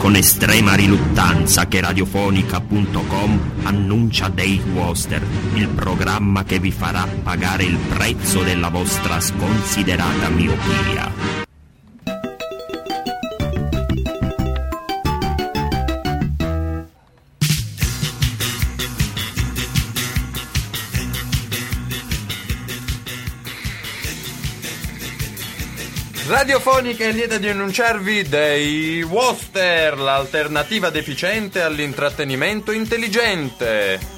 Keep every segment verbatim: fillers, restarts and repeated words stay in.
con estrema riluttanza che radiofonica punto com annuncia Dave Woster, il programma che vi farà pagare il prezzo della vostra sconsiderata miopia. Radiofonica è lieta di annunciarvi Dave Woster, l'alternativa deficiente all'intrattenimento intelligente.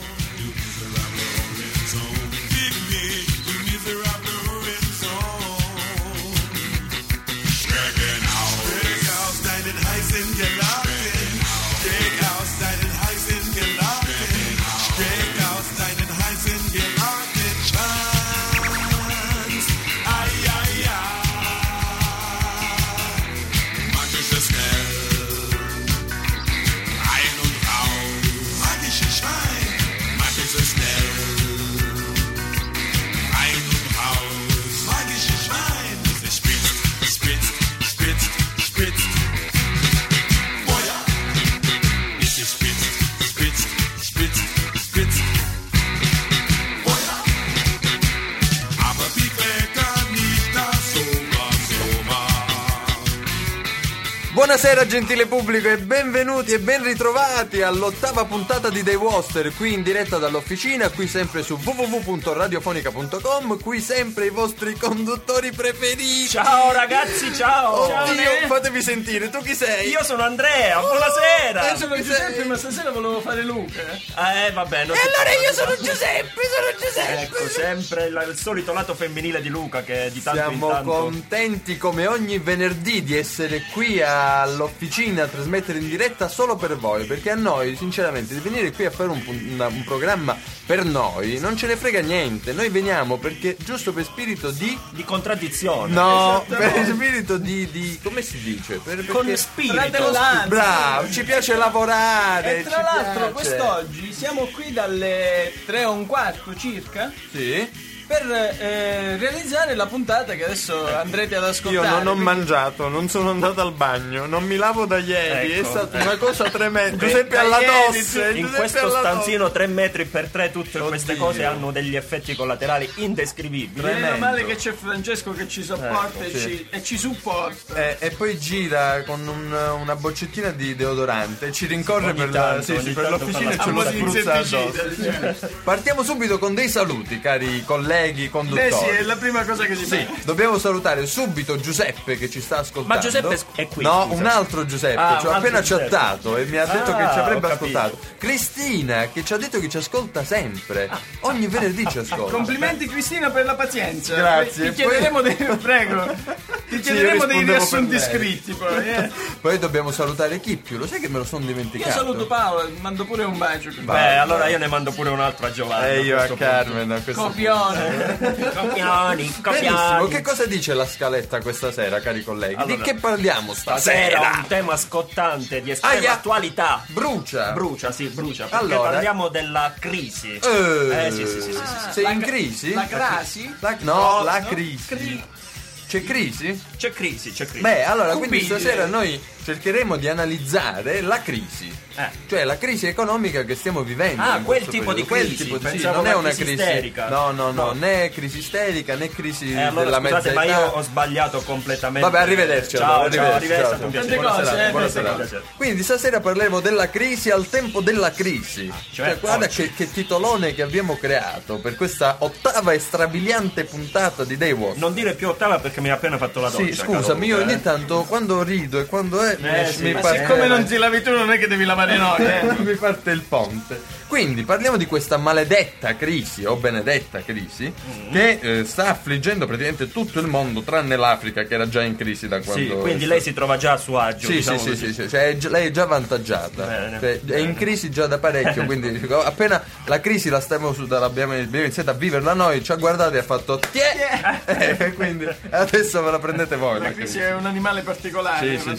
Buonasera gentile pubblico e benvenuti e ben ritrovati all'ottava puntata di Dave Woster, qui in diretta dall'officina, qui sempre su w w w punto radiofonica punto com, qui sempre i vostri conduttori preferiti. Ciao ragazzi, ciao! Oddio, ciao, fatevi sentire, tu chi sei? Io sono Andrea, buonasera! Oh, sono Giuseppe, ma stasera volevo fare Luca. Eh vabbè, non E si allora può io fare. sono Giuseppe, sono Giuseppe! Ecco, sempre il, il solito lato femminile di Luca che di tanto Siamo in tanto... contenti come ogni venerdì di essere qui all'officina a trasmettere in diretta solo per voi, perché a noi sinceramente di venire qui a fare un, una, un programma per noi non ce ne frega niente. Noi veniamo perché giusto per spirito di Di contraddizione. no, per spirito di, di come si dice? Per, Con perché- spirito. Fratellanza. Bravo, ci piace lavorare. E tra ci l'altro piace. quest'oggi siamo qui dalle tre e un quarto circa Sì. per eh, realizzare la puntata che adesso andrete ad Io ascoltare. non ho Quindi- mangiato, non sono andato al bagno, non mi lavo da ieri, Ecco, è stata eh. una cosa tremenda. Beh, Giuseppe da alla ieri, tosse, In Giuseppe questo alla stanzino tre metri per tre tutte Oddio. queste cose hanno degli effetti collaterali indescrivibili. Meno tremendo. male che c'è Francesco che ci sopporta Ecco, e, sì. ci, e ci supporta. tosse. E, e poi gira con un- una boccettina di deodorante, ci rincorre Ogni per, la, tanto, sì, sì, ogni per tanto l'officina e fa ce la lo spruzzata. spruzza Insetticida, addosso. Partiamo subito con dei saluti, cari colleghi conduttori. Beh sì, è la prima cosa che si Sì, fa. dobbiamo salutare subito Giuseppe che ci sta ascoltando. Ma Giuseppe è qui, No, scusa. un altro Giuseppe, Ah, ci ha un altro appena Giuseppe. chattato e mi ha detto Ah, che ci avrebbe ho capito. ascoltato. Cristina che ci ha detto che ci ascolta sempre. Ogni venerdì ci ascolta. Complimenti Cristina per la pazienza. Grazie. Ti chiederemo dei prego. Ti chiederemo dei rispondevo riassunti per lei. scritti poi. eh. Poi dobbiamo salutare Kippiu, lo sai che me lo sono dimenticato? Io saluto Paola, mando pure un bacio. Beh, allora io ne mando pure un altro a Giovanni. E io a questo Carmen a questo Copione. punto. Copioni, Benissimo, copioni. che cosa dice la scaletta questa sera, cari colleghi? Di Allora, che parliamo Stasera stasera? un tema scottante di estrema Aia. attualità. Brucia. Brucia, sì, brucia. Perché Allora. parliamo della crisi. Eh, Eh, sì, sì, sì, sì, sì. Sei La in cra- crisi? La crasi? La- no, No, la no, crisi. Cri- C'è crisi? C'è crisi, c'è crisi. Beh, allora, quindi Cubile. stasera noi cercheremo di analizzare la crisi. Eh. Cioè la crisi economica che stiamo vivendo. Ah, in quel questo tipo di periodo. Quel crisi. tipo di- sì, Pensavo non è la una crisi crisi isterica. No, no, no, No. né crisi isterica né crisi Eh, allora della mezza scusate, ma età. io ho sbagliato completamente. Vabbè, arrivederci. Ciao, allora, ciao, arrivederci, arrivederci, ciao, è stato un ciao. piacere. Tante Buona cose, serata, eh, buona tante serata. Quindi stasera parleremo della crisi al tempo della crisi. Cioè, Cioè, guarda oggi. che, che titolone che abbiamo creato per questa ottava e strabiliante puntata di Day Watch. Non dire più ottava perché mi hai appena fatto la doccia. Sì, scusami, io caro Luca, ogni tanto quando rido e quando è mi, Eh, sì, mi ma parte, Siccome non ti lavi tu non è che devi lavare noi, eh. mi parte il ponte. Quindi parliamo di questa maledetta crisi o benedetta crisi che eh, sta affliggendo praticamente tutto il mondo tranne l'Africa che era già in crisi da Sì, quando quindi lei si trova già a suo agio. Sì, diciamo sì, sì, così. sì, sì, cioè, è gi- lei è già avvantaggiata. Bene, Cioè, è bene. in crisi già da parecchio, quindi appena la crisi la stiamo su, l'abbiamo, abbiamo iniziato a viverla noi, ci ha guardato e ha fatto tiè! Eh, quindi adesso ve la prendete voi. La La crisi crisi. è un animale particolare, Sì, va sì, sì, trattato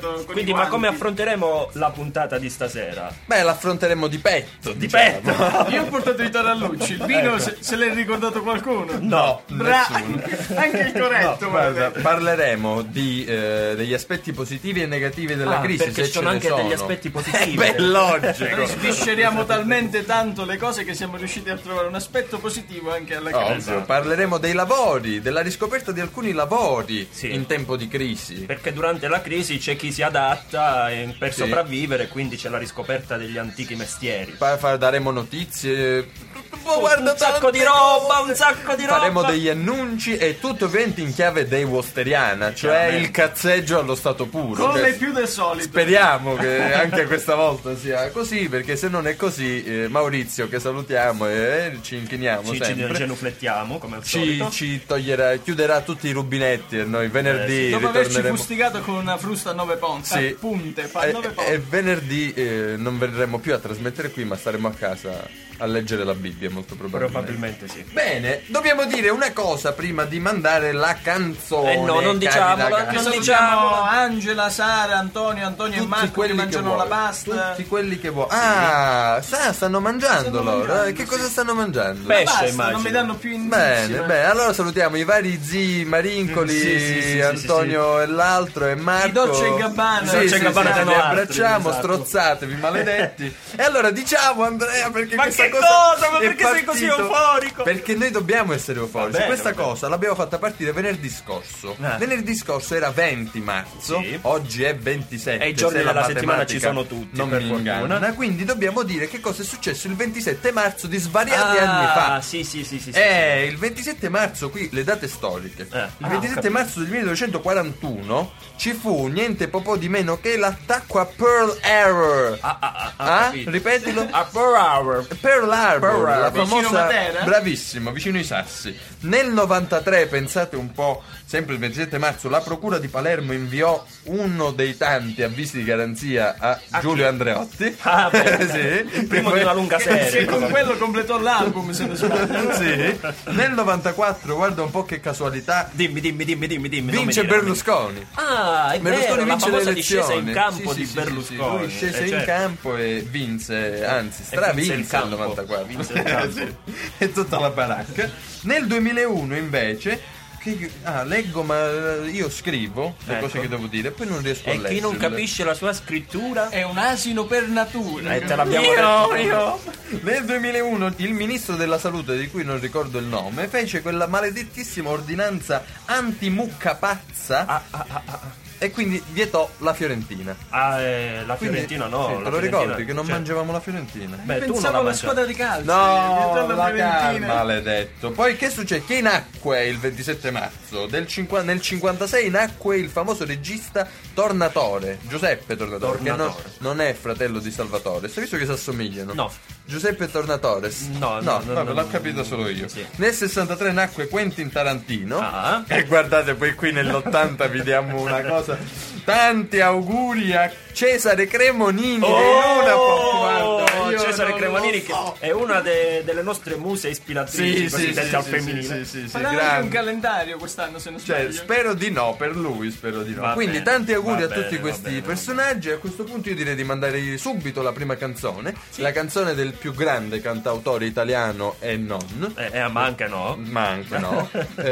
solito con Quindi, i ma come guanti. affronteremo la puntata di stasera? Beh, l'affronteremo di petto. Di diciamo. petto? Io ho portato i tarallucci. Il vino se, se l'è ricordato qualcuno? No. Bra- nessuno. Anche il corretto. No, guarda. guarda, parleremo di, eh, degli aspetti positivi e negativi della Ah, crisi. perché se ci sono ce ne anche sono. degli aspetti positivi. Eh, beh, logico. Noi svisceriamo talmente tanto le cose che siamo riusciti a trovare un aspetto positivo anche alla Ovvio, crisi. parleremo dei lavori, della riscoperta di alcuni lavori Sì. in tempo di crisi. Perché durante la crisi c'è chi si adatta eh, per Sì. sopravvivere, quindi c'è la riscoperta degli antichi mestieri. Pa- fa- daremo notizie. Oh, guarda, un sacco tante di roba, cose. un sacco di roba. Faremo degli annunci e tutto ovviamente in chiave dei Wosteriana, cioè Chiaramente. il cazzeggio allo stato puro. Come Cioè, più del solito. speriamo che anche questa volta sia così, perché se non è così, eh, Maurizio, che salutiamo e eh, ci inchiniamo Ci, ci sempre, genuflettiamo come al ci, solito. ci toglierà, chiuderà tutti i rubinetti e noi venerdì Eh, Dopo averci ritorneremo. fustigato con una frusta a nove ponte, Sì. a punte, fa E, nove e ponte. venerdì eh, non verremo più a trasmettere qui, ma staremo a casa a leggere la Bibbia, molto probabilmente. Probabilmente sì. Bene, dobbiamo dire una cosa prima di mandare la canzone. Eh no, non cari diciamola, ragazzi. non Salutiamo diciamo. Angela, Sara, Antonio, Antonio e Tutti Marco che quelli che mangiano vuoi, la pasta. tutti quelli che vuoi. Ah, sa, stanno mangiando Stanno loro. mangiando, eh, che sì. cosa stanno mangiando? Pesce, Basta, immagino. non mi danno più indizi. Bene, ma- bene, allora salutiamo i vari zii Marincoli, Sì, sì, sì, sì, Antonio e l'altro e Marco. I Dolce e Gabbana. Sì, Dolce sì, e Gabbana sì, erano li altri, abbracciamo, esatto. strozzatevi, maledetti. E allora diciamo, Andrea, perché Ma questa che cosa, cosa? Ma è perché sei così partito- euforico? Perché noi dobbiamo essere euforici. Va bene, Questa va bene. cosa l'abbiamo fatta partire venerdì scorso. Eh. Venerdì scorso era venti marzo, Sì. oggi è ventisette. E i giorni se la della settimana ci matematica sono tutti, non per mi fortuna. inganna. Quindi dobbiamo dire che cosa è successo il ventisette marzo di svariati Ah, anni fa. sì, sì, sì, sì, sì, Eh, il ventisette marzo, qui le date storiche. Eh, il ah, ho ventisette capito. marzo del millenovecentoquarantuno ci fu niente po' di meno che l'attacco a Pearl Harbor. Ah, ah, ah, ho Ah? capito. Ripetilo. A Pearl Harbor. Pearl Harbor, Pearl la Harbor. Vicino famosa, Matera? bravissimo, vicino ai Sassi. Nel novantatré, pensate un po', sempre il ventisette marzo, la procura di Palermo inviò uno dei tanti avvisi di garanzia a, A Giulio chi? Andreotti. Ah, beh, Sì. il primo di una lunga Che serie. con quello completò l'album, se ne sbaglio. Sì. Nel novantaquattro, guarda un po' che casualità, Dimmi, dimmi, dimmi, dimmi, dimmi. non mi vince dire, non mi Berlusconi. dire. Ah, è Berlusconi vero, la vince le famosa elezioni. discesa in campo Sì, di sì, sì, Berlusconi. sì, lui scese Eh, in certo. campo e vinse, anzi, E stravinse vinse il campo. nel novantaquattro. Vinse il campo. Sì, e tutta la baracca. Nel duemilauno invece che, ah, leggo ma eh, io scrivo le Ecco. cose che devo dire, poi non riesco a E leggere. chi non capisce la sua scrittura? È un asino per natura. Eh, te l'abbiamo Io, detto. io. Nel duemilauno il ministro della salute, di cui non ricordo il nome, fece quella maledettissima ordinanza anti-mucca pazza Ah, ah, ah, ah. e quindi vietò la Fiorentina. Ah, eh, la Quindi- Fiorentina no. sì, la te lo Fiorentina- ricordi che non cioè, mangiavamo la Fiorentina? Beh, tu non Pensavo la alla mangiavi. squadra di calcio. No, dietro alla la Fiorentina. calma, maledetto. Poi che succede? Che nacque il ventisette marzo del cinqu- nel cinquantasei nacque il famoso regista Tornatore, Giuseppe Tornatore, Tornatore. che non, non è fratello di Salvatore. Hai visto che si assomigliano? No. Giuseppe Tornatore. No, no, no, vabbè, no, l'ho capito solo io. sì. Nel sessantatré nacque Quentin Tarantino. Ah. E guardate, poi qui nell'ottanta vi diamo una cosa. Tanti auguri a Cesare Cremonini. Oh, che in una po', guarda, io Cesare non Cremonini lo che so. è una de- delle nostre muse ispiratrici Sì, così sì, dette sì, al sì, femminile. sì, sì, sì, Farà anche grande. un calendario quest'anno, se non Cioè, sbaglio. spero di no, per lui spero di no. Va Quindi bene, tanti auguri va a tutti bene, questi va bene, va personaggi. A questo punto io direi di mandare subito la prima canzone, la canzone del più grande cantautore italiano e non. Eh, eh, ma anche no. Ma anche no.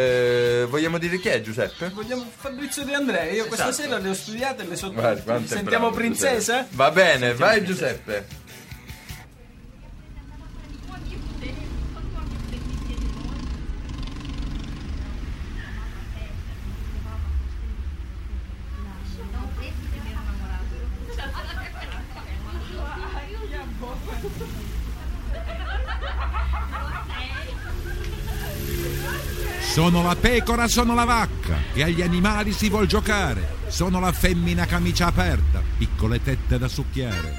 Eh, vogliamo dire chi è Giuseppe? Vogliamo Fabrizio De Andrea. Io questa Esatto. sera le ho studiate e le so Guarda, tutte. quanto è Sentiamo bravo, Princesa? Giuseppe. Va bene, vai Princesa. Giuseppe. Sono la pecora, sono la vacca, che agli animali si vuol giocare. Sono la femmina camicia aperta, piccole tette da succhiare.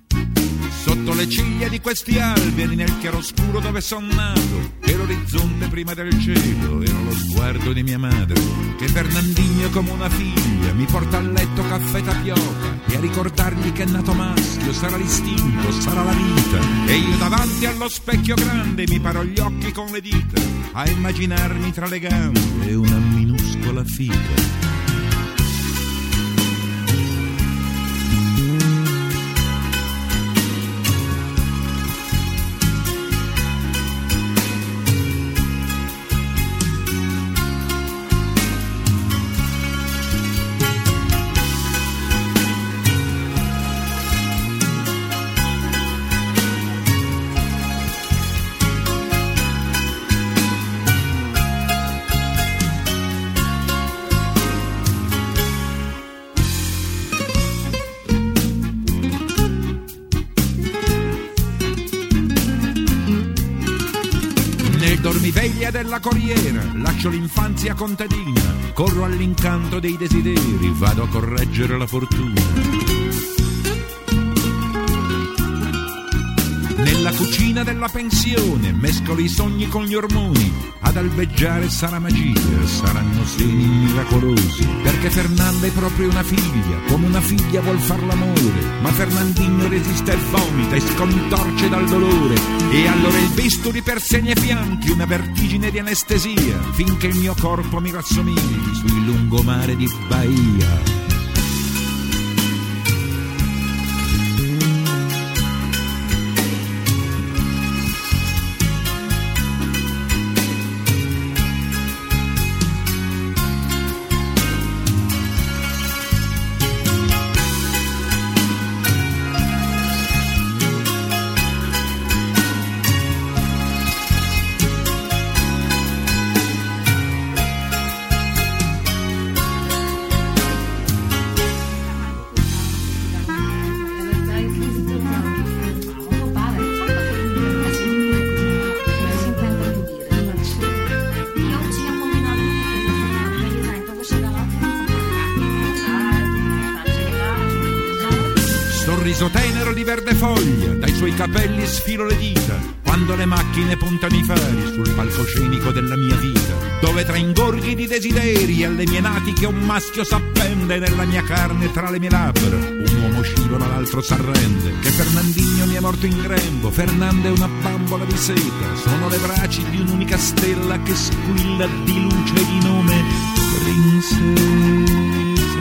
Sotto le ciglia di questi alberi, nel chiaroscuro dove son nato, e l'orizzonte prima del cielo era lo sguardo di mia madre, che Fernandinho come una figlia mi porta a letto caffè tapioca, e a ricordargli che è nato maschio sarà l'istinto, sarà la vita, e io davanti allo specchio grande mi paro gli occhi con le dita a immaginarmi tra le gambe una minuscola fica. Dormiveglia della corriera, lascio l'infanzia contadina, corro all'incanto dei desideri, vado a correggere la fortuna. Nella cucina della pensione mescolo i sogni con gli ormoni, ad albeggiare sarà magia, saranno seni miracolosi, perché Fernanda è proprio una figlia, come una figlia vuol far l'amore, ma Fernandinho resiste e vomita e scontorce dal dolore, e allora il bisturi per seni e fianchi, una vertigine di anestesia, finché il mio corpo mi rassomigli sul lungomare di Bahia. Sorriso tenero di verde foglia, dai suoi capelli sfilo le dita, quando le macchine puntano i fari sul palcoscenico della mia vita, dove tra ingorghi di desideri alle mie natiche un maschio s'appende, nella mia carne tra le mie labbra un uomo scivola, l'altro s'arrende, che Fernandinho mi è morto in grembo, Fernanda è una bambola di seta, sono le braccia di un'unica stella che squilla di luce di nome princesa.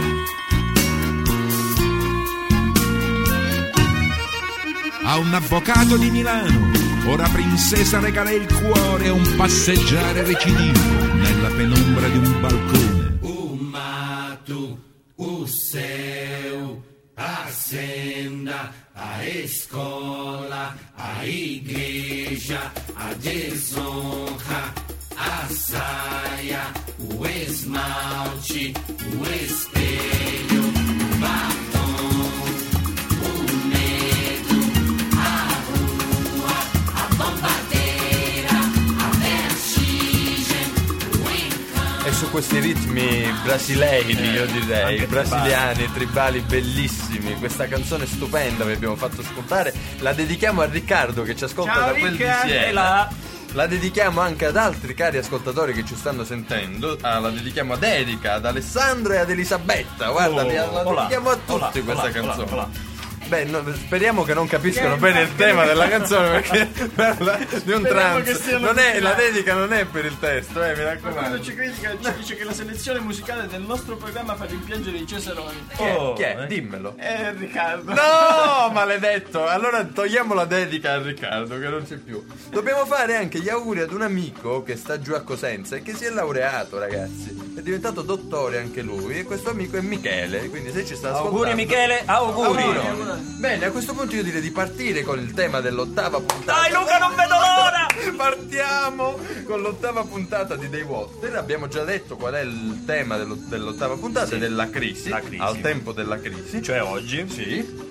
A un avvocato di Milano, ora princesa regala il cuore a un passeggiare recidivo nella penombra di un balcone. O mato, o céu, a senda, a escola, a igreja, a desonra, a saia, o esmalte, o espelho, o batom, o medo, a rua, a bombadeira, a vertigem, o encanto. E su questi ritmi brasileini, io direi, anche brasiliani, tribali bellissimi, questa canzone stupenda vi abbiamo fatto ascoltare, la dedichiamo a Riccardo che ci ascolta Ciao, da quel di Riccardo, Siena. è là. La dedichiamo anche ad altri cari ascoltatori che ci stanno sentendo. Ah, la dedichiamo ad Erika, ad Alessandro e ad Elisabetta. Guarda, Oh, la olà, dedichiamo a tutti olà, questa olà, canzone. olà, olà. Beh, no, speriamo che non capiscano Che bene il fa- tema della canzone, perché parla di un Speriamo che trance. siano Non è, la musicali. dedica non è per il testo, eh, mi Quando raccomando. ci critica ci dice che la selezione musicale del nostro programma fa rimpiangere i Cesaroni. Chi è? Oh, Chi è? eh. Dimmelo. Eh, Riccardo. No, maledetto! Allora togliamo la dedica a Riccardo che non c'è più. Dobbiamo fare anche gli auguri ad un amico che sta giù a Cosenza e che si è laureato, ragazzi. È diventato dottore anche lui e questo amico è Michele, quindi se ci sta ascoltando. Auguri Michele, auguri. Auguri. Bene, a questo punto io direi di partire con il tema dell'ottava puntata. Dai Luca, non vedo l'ora! Partiamo con l'ottava puntata di Daywater. Abbiamo già detto qual è il tema dello- dell'ottava puntata, Sì. della crisi, La crisi. al tempo della crisi. Cioè oggi. Sì.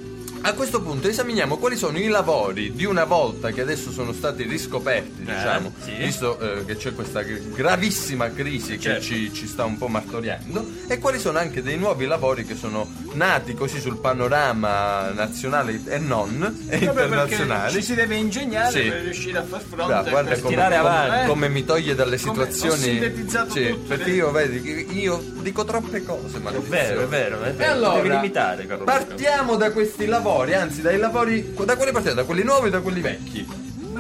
A questo punto esaminiamo quali sono i lavori di una volta che adesso sono stati riscoperti, Eh, diciamo, sì. visto eh, che c'è questa gravissima crisi Certo. che ci, ci sta un po' martoriando, e quali sono anche dei nuovi lavori che sono nati così sul panorama nazionale e non, e Proprio perché internazionale. ci si deve ingegnare Sì. per riuscire a far fronte Bravo, a guarda questi- come, tirare come- avanti. come mi toglie dalle Come situazioni. ho sintetizzato Sì, tutto, perché vedi? io vedi, io dico troppe cose, È maledizione. vero, è vero, è E vero. allora, Devi limitare, caro Luca. partiamo da questi lavori, anzi dai lavori. Da quali partiamo? Da quelli nuovi o da quelli vecchi?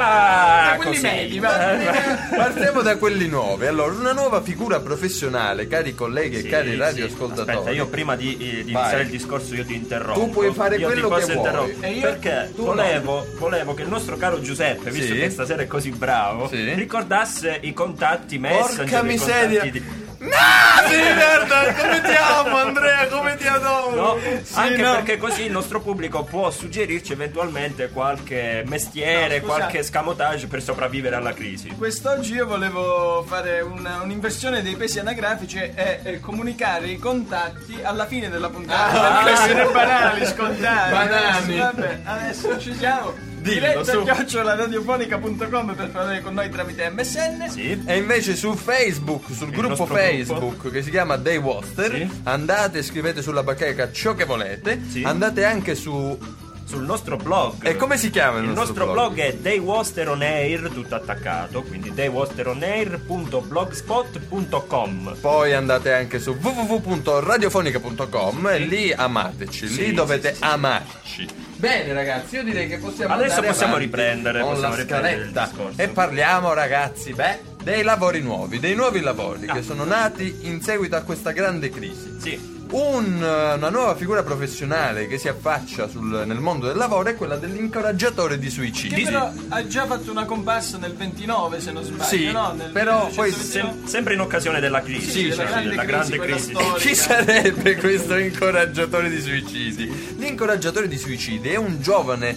Ma Da quelli così. medi, va. Eh, Partiamo da quelli nuovi. Allora, una nuova figura professionale, cari colleghi sì, e cari sì. radioascoltatori. Aspetta, io prima di, eh, di Vai. iniziare il discorso io ti interrompo. Tu puoi fare Io ti quello posso che vuoi. interrompere. E io- Perché tu volevo, volevo che il nostro caro Giuseppe, visto Sì. che stasera è così bravo, Sì. ricordasse i contatti Messenger. Porca i miseria. contatti di- No, sì, merda, come ti amo, Andrea, come ti adoro. No? Sì, Anche no. perché così il nostro pubblico può suggerirci eventualmente qualche mestiere, No, scusa. qualche scamotage per sopravvivere alla crisi. Quest'oggi io volevo fare una- un'inversione dei pesi anagrafici e, e comunicare i contatti alla fine della puntata. Ah. per essere banali, scontati. Banali. Vabbè, adesso ci siamo. Dillo, Diretta su. chiocciola radiofonica punto com per parlare con noi tramite M S N. Sì. E invece su Facebook, sul Il gruppo nostro Facebook gruppo. che si chiama Dei Woster, Sì. andate, scrivete sulla bacheca ciò che volete, Sì. andate anche su. Sul nostro blog. E come si chiama il Il nostro nostro blog è Daywaster on Air, tutto attaccato, quindi daywaster on air punto blogspot punto com. Poi andate anche su w w w punto radiofonica punto com e Sì. lì amateci, Sì, lì dovete sì, sì, sì. amarci. Bene ragazzi, io direi che possiamo Adesso andare possiamo avanti riprendere, con possiamo la riprendere il scaletta discorso. e parliamo ragazzi, beh, dei lavori nuovi, dei nuovi lavori Ah. che sono nati in seguito a questa grande crisi. Sì. Un, una nuova figura professionale che si affaccia sul- nel mondo del lavoro è quella dell'incoraggiatore di Che suicidi. però ha già fatto una comparsa nel ventinove, se non sbaglio, Sì, no? Nel però poi millenovecentoventinove. Sem- sempre in occasione della crisi, Sì, cioè, della grande della crisi, grande quella crisi. storica. Chi sarebbe questo incoraggiatore di suicidi? L'incoraggiatore di suicidi è un giovane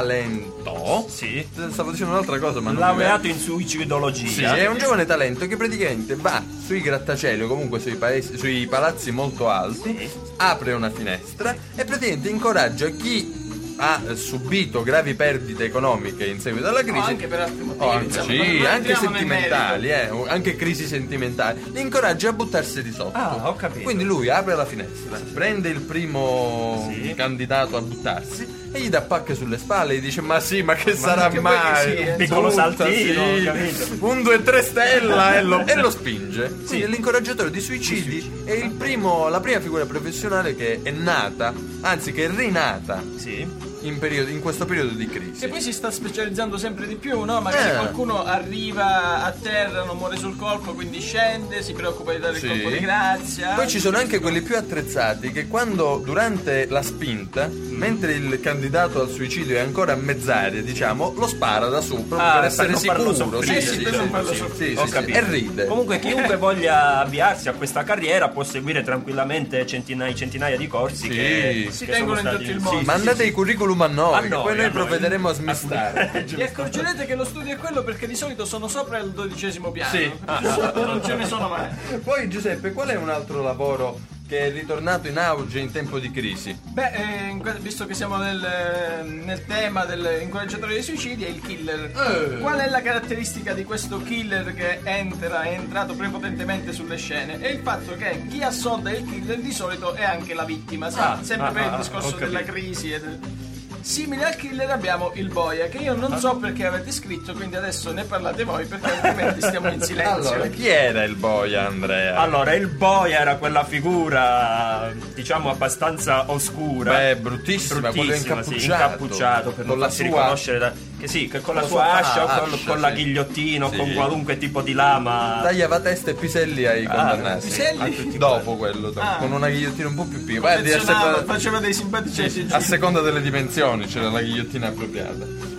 talento. Sì. Stavo dicendo un'altra cosa, ma non mi Laureato viene. in suicidologia. Sì, è un giovane talento che praticamente va sui grattacieli o comunque sui, paesi, sui palazzi molto alti, Sì. apre una finestra e praticamente incoraggia chi ha eh, subito gravi perdite economiche in seguito alla crisi. No, anche per altri motivi, Oh, anche- insomma, sì, non anche entriamo nel sentimentali, eh, o anche crisi sentimentali. Li incoraggia a buttarsi di sotto. Ah, ho capito. Quindi lui apre la finestra, prende il primo Sì. candidato a buttarsi e gli dà pacche sulle spalle e gli dice: ma sì, ma che sarà che poi mai? che sì, un piccolo Butta, saltino, sì. capito? Un due tre stella e lo, e lo spinge. Quindi l'incoraggiatore di suicidi è il primo, la prima figura professionale che è nata, anzi che è rinata Sì. in, periodo, in questo periodo di crisi. E poi si sta specializzando sempre di più, no? Magari Eh. qualcuno arriva a terra, non muore sul colpo, quindi scende, si preoccupa di dare Sì. il colpo di grazia. Poi ci sono anche quelli più attrezzati che quando durante la spinta, mentre il candidato al suicidio è ancora a mezz'aria, diciamo, lo spara da su proprio Ah, per per essere non farlo sicuro. soffrire, Sì, sì, sì, per sì, non farlo sì, soffrire. sì, Ho sì, capito. e ride. Comunque chiunque voglia avviarsi a questa carriera può seguire tranquillamente centinaia, centinaia di corsi Sì. che Si che tengono sono in stati- tutto il mondo. Sì, Mandate sì, i curriculum a noi, A che noi, poi noi a noi. provvederemo a smistare. Vi accorgerete che lo studio è quello perché di solito sono sopra il dodicesimo piano. Sì. Sotto non ce ne sono mai. Poi Giuseppe, qual è un altro lavoro che è ritornato in auge in tempo di crisi? Beh, eh, in que- visto che siamo nel, eh, nel tema dell'incoraggiatore dei suicidi, è il killer. Eh. Qual è la caratteristica di questo killer che entra, è entrato prepotentemente sulle scene? È il fatto che chi assolda il killer di solito è anche la vittima, sa? Ah, sempre ah, per il ah, discorso ho capito. della crisi e del... Simile al killer abbiamo il boia, che io non so perché avete scritto, quindi adesso ne parlate voi perché altrimenti stiamo in silenzio. Allora, chi era il boia, Andrea? Allora, il boia era quella figura, diciamo, abbastanza oscura. Beh, bruttissima, quello bruttissima, sì, incappucciato. incappucciato per Con non la farsi sua- riconoscere da, che sì, che con la con sua la sua ascia, o con, ascia, con la sì. ghigliottina, o Sì. con qualunque tipo di lama. Tagliava testa e piselli ai condannati. piselli? a tutti Dopo quello, dopo, Ah. con una ghigliottina un po' più piccola. Guardi, a Confezionava, seconda- faceva dei simpatici a seconda delle dimensioni c'era la ghigliottina appropriata.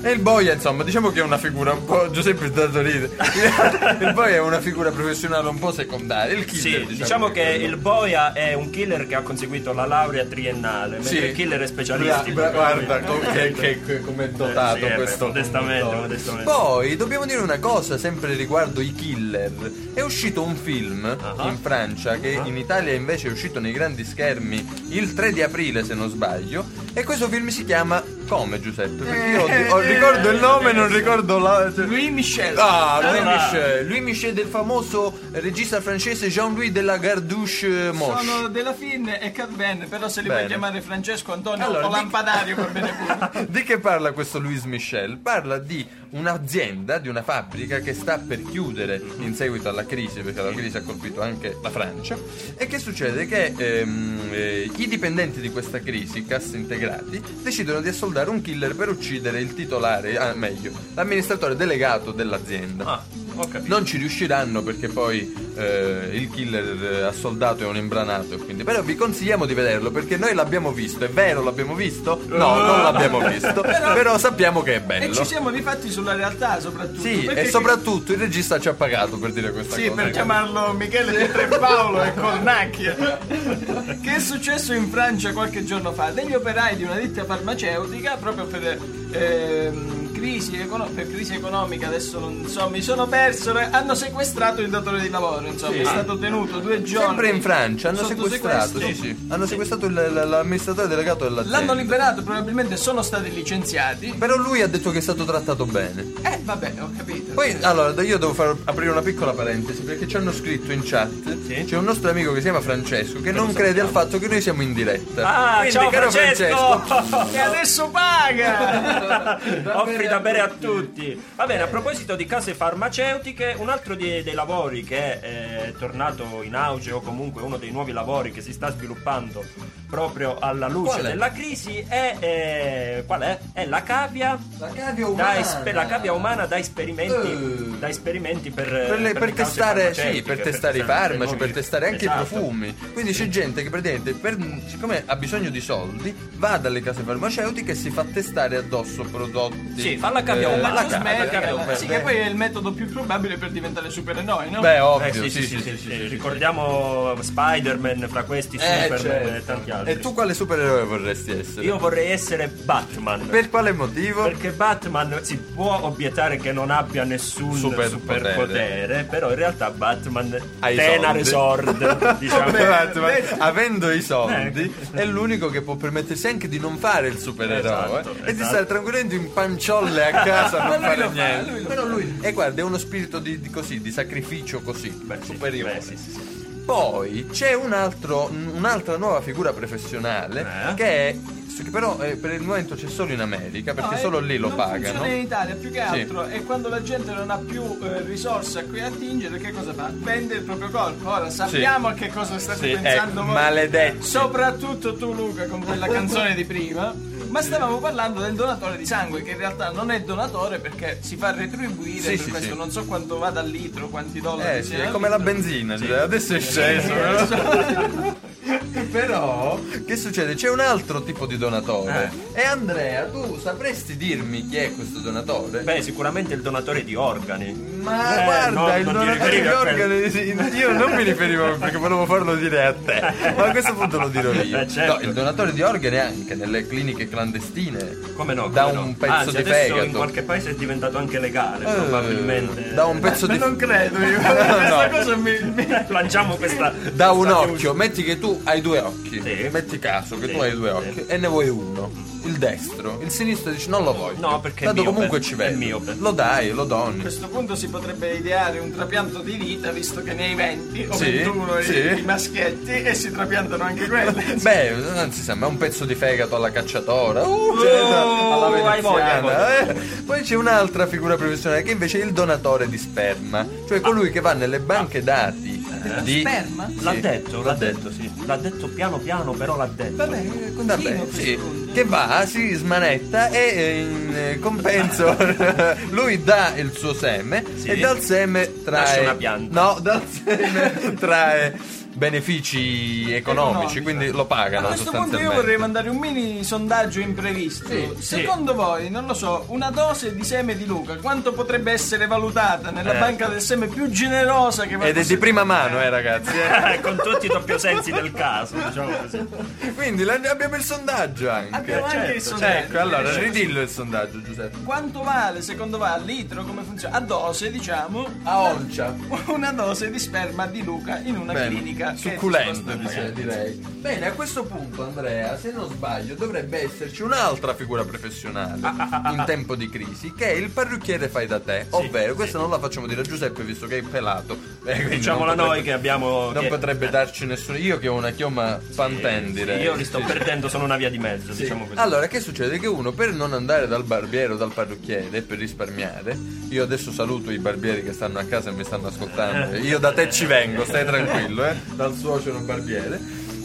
E il boia, insomma, diciamo che è una figura un po'. Giuseppe sta da ridere. Il boia è una figura professionale un po' secondaria. Il killer, Sì, diciamo, diciamo che il boia è un killer che ha conseguito la laurea triennale, mentre Sì. il killer è specialistico. Bra- guarda com- che, che, che, come è dotato Sì, eh, questo modestamente, conduttore. modestamente. Poi dobbiamo dire una cosa sempre riguardo i killer. È uscito un film Ah. in Francia che in Italia invece è uscito nei grandi schermi il tre di aprile, se non sbaglio, e questo film si chiama come, Giuseppe? Perché io ho- ho- ricordo il nome, non ricordo la. Louis Michel. Ah, Louis Allora. Michel, Louis Michel del famoso regista francese Jean-Louis de la Gardouche Moche. Sono della Fin e Cat Ben, però se li Bene. vuoi chiamare Francesco, Antonio Allora, o di- Lampadario va bene pure. Di che parla questo Louis Michel? Parla di un'azienda, di una fabbrica che sta per chiudere in seguito alla crisi, perché la crisi ha colpito anche la Francia. E che succede? Che ehm, eh, i dipendenti di questa crisi, cassa integrati, decidono di assoldare un killer per uccidere il titolare, ah, meglio, l'amministratore delegato dell'azienda. Ah, ho capito. Non ci riusciranno perché poi eh, il killer eh, assoldato è un imbranato, e quindi. Però vi consigliamo di vederlo perché noi l'abbiamo visto. È vero, l'abbiamo visto? No, non l'abbiamo visto. Però sappiamo che è bello. E ci siamo rifatti sulla realtà soprattutto. Sì, perché e soprattutto il regista ci ha pagato per dire questa Sì, cosa. per chiamarlo Michele Pietro e Paolo e Cornacchia. Che è successo in Francia qualche giorno fa? Degli operai di una ditta farmaceutica, proprio per ehm, crisi, econo- per crisi economica, adesso non so, mi sono perso, eh, hanno sequestrato il datore di lavoro, insomma, Sì. è stato tenuto due giorni. Sempre in Francia hanno sotto sequestrato, sequestro. sì, sì. Hanno sequestrato il- l- l'amministratore delegato dell'azienda. L'hanno liberato, probabilmente sono stati licenziati. Però lui ha detto che è stato trattato bene. Eh, vabbè, ho capito. Poi, allora, io devo far aprire una piccola parentesi perché ci hanno scritto in chat. Sì. C'è un nostro amico che si chiama Francesco che non crede al fatto che noi siamo in diretta. Ah, Quindi, ciao caro Francesco! E adesso paga! Offri da bere a tutti. Va bene, a proposito di case farmaceutiche, un altro di- dei lavori che è tornato in auge, o comunque uno dei nuovi lavori che si sta sviluppando proprio alla luce Qual è? della crisi è, eh, qual è? È la cavia La cavia da umana. esper- la cavia umana da esperimenti, Eh. da esperimenti per, Per, le- per le case testare, sì, farmaceutiche, per testare i farmaci, per testare anche Esatto. i profumi. Quindi c'è gente che praticamente, per- siccome ha bisogno di soldi, va dalle case farmaceutiche e si fa testare addosso prodotti. Sì, fa la cavia umana. la Cosmetica, cavia, cavia cavia umana. Sì, che poi è il metodo più probabile per diventare supereroi, no? Beh, Eh, ovvio, sì, sì, sì, sì, sì. Ricordiamo Spider-Man fra questi, Eh, Superman certo. e tanti altri. E tu quale supereroe vorresti essere? Io vorrei essere Batman. Per quale motivo? Perché Batman si può obiettare che non abbia nessun Superpotere. superpotere, però in realtà Batman Ha i tenere soldi. sword, diciamo. Vabbè, Batman, avendo i soldi, Ecco. è l'unico che può permettersi anche di non fare il supereroe Esatto, e di esatto. stare tranquillamente in panciolle a casa a non Ma lui fare lo fa, niente. lui lo Però lui, e guarda, è uno spirito di, di così, di sacrificio così, Beh, sì, superiore. beh, sì, sì, sì. Poi c'è un altro, un'altra nuova figura professionale Eh? che è. Che però eh, per il momento c'è solo in America perché No, solo eh, lì lo non pagano. funziona in Italia più che Sì. altro è quando la gente non ha più eh, risorse a cui attingere, che cosa fa? Vende il proprio corpo. Ora sappiamo a che cosa state Sì, pensando ecco, voi. maledetti. Soprattutto tu, Luca, con quella canzone di prima. Ma stavamo parlando del donatore di sangue, che in realtà non è donatore perché si fa retribuire Sì, per sì, questo, sì. non so quanto vada al litro, quanti dollari. Eh sì, sia è al come la litro. benzina, cioè, adesso è sceso. no? Però, che succede? C'è un altro tipo di donatore. E Andrea, tu sapresti dirmi chi è questo donatore? Beh, sicuramente il donatore di organi. Ma Eh, guarda, no, il non ti donatore di riferivi a quello. organi, sì, io non mi riferivo perché volevo farlo dire a te, ma a questo punto lo dirò io. Eh, certo. No, il donatore di organi anche nelle cliniche clandestine. Come no? Da come un no. pezzo Anzi, di adesso fegato. in qualche paese è diventato anche legale, Eh, probabilmente. Da un pezzo Ma di non credo io. No. Questa cosa mi, mi- Lanciamo questa. da un questa occhio, news. metti che tu hai due occhi, Sì. metti caso che Sì, tu hai due sì. occhi e ne vuoi uno, il destro, il sinistro dici non lo voglio. No, perché è tanto miope, comunque ci è vedo. miope. Lo dai, lo A doni. questo punto si potrebbe ideare un trapianto di vita, visto che ne hai venti o Sì, ventuno i- sì. i maschietti, e si trapiantano anche quelli. Beh, non si sa, ma un pezzo di fegato alla cacciatora, uh, ce ne sa, alla hai voglia, hai veneziana. voglia. eh. Poi c'è un'altra figura professionale che invece è il donatore di sperma, cioè colui che va nelle banche dati di Sperma? L'ha Sì, detto, l'ha detto, sì. L'ha detto piano piano, però l'ha detto. Vabbè, continua Vabbè, a questo sì, punto. che va, si smanetta e eh, in eh, compenso lui dà il suo seme Sì. e dal seme trae Nasce una pianta. No, dal seme trae benefici economici, Economico. quindi lo pagano A questo punto io sostanzialmente. vorrei mandare un mini sondaggio imprevisto. Sì, Secondo voi, non lo so, una dose di seme di Luca quanto potrebbe essere valutata nella Eh. banca del seme più generosa che va Ed è di prima mano, eh ragazzi. eh. Con tutti i doppio sensi del caso, diciamo così. Quindi la- abbiamo il sondaggio anche. Abbiamo anche certo, il sondaggio. Ecco, allora ridillo il sondaggio, Giuseppe. Quanto vale secondo voi a litro, come funziona? A dose, diciamo, A oncia. una dose di sperma di Luca in una Bene, clinica che è succulento, disposta a dice- pagare. direi. Bene, a questo punto, Andrea, se non sbaglio, dovrebbe esserci un'altra figura professionale in tempo di crisi, che è il parrucchiere fai da te. Ovvero, questa non la facciamo dire a Giuseppe visto che è pelato. Eh, quindi Diciamola non noi potrebbe- che abbiamo. Non che- potrebbe darci nessuno. Io che ho una chioma Pantene, direi. Io li sto Sì. perdendo, sono una via di mezzo, Sì. diciamo così. Allora, che succede? Che uno per non andare dal barbiere o dal parrucchiere per risparmiare, io adesso saluto i barbieri che stanno a casa e mi stanno ascoltando. Io da te ci vengo, stai tranquillo, eh? Dal suocero barbiere.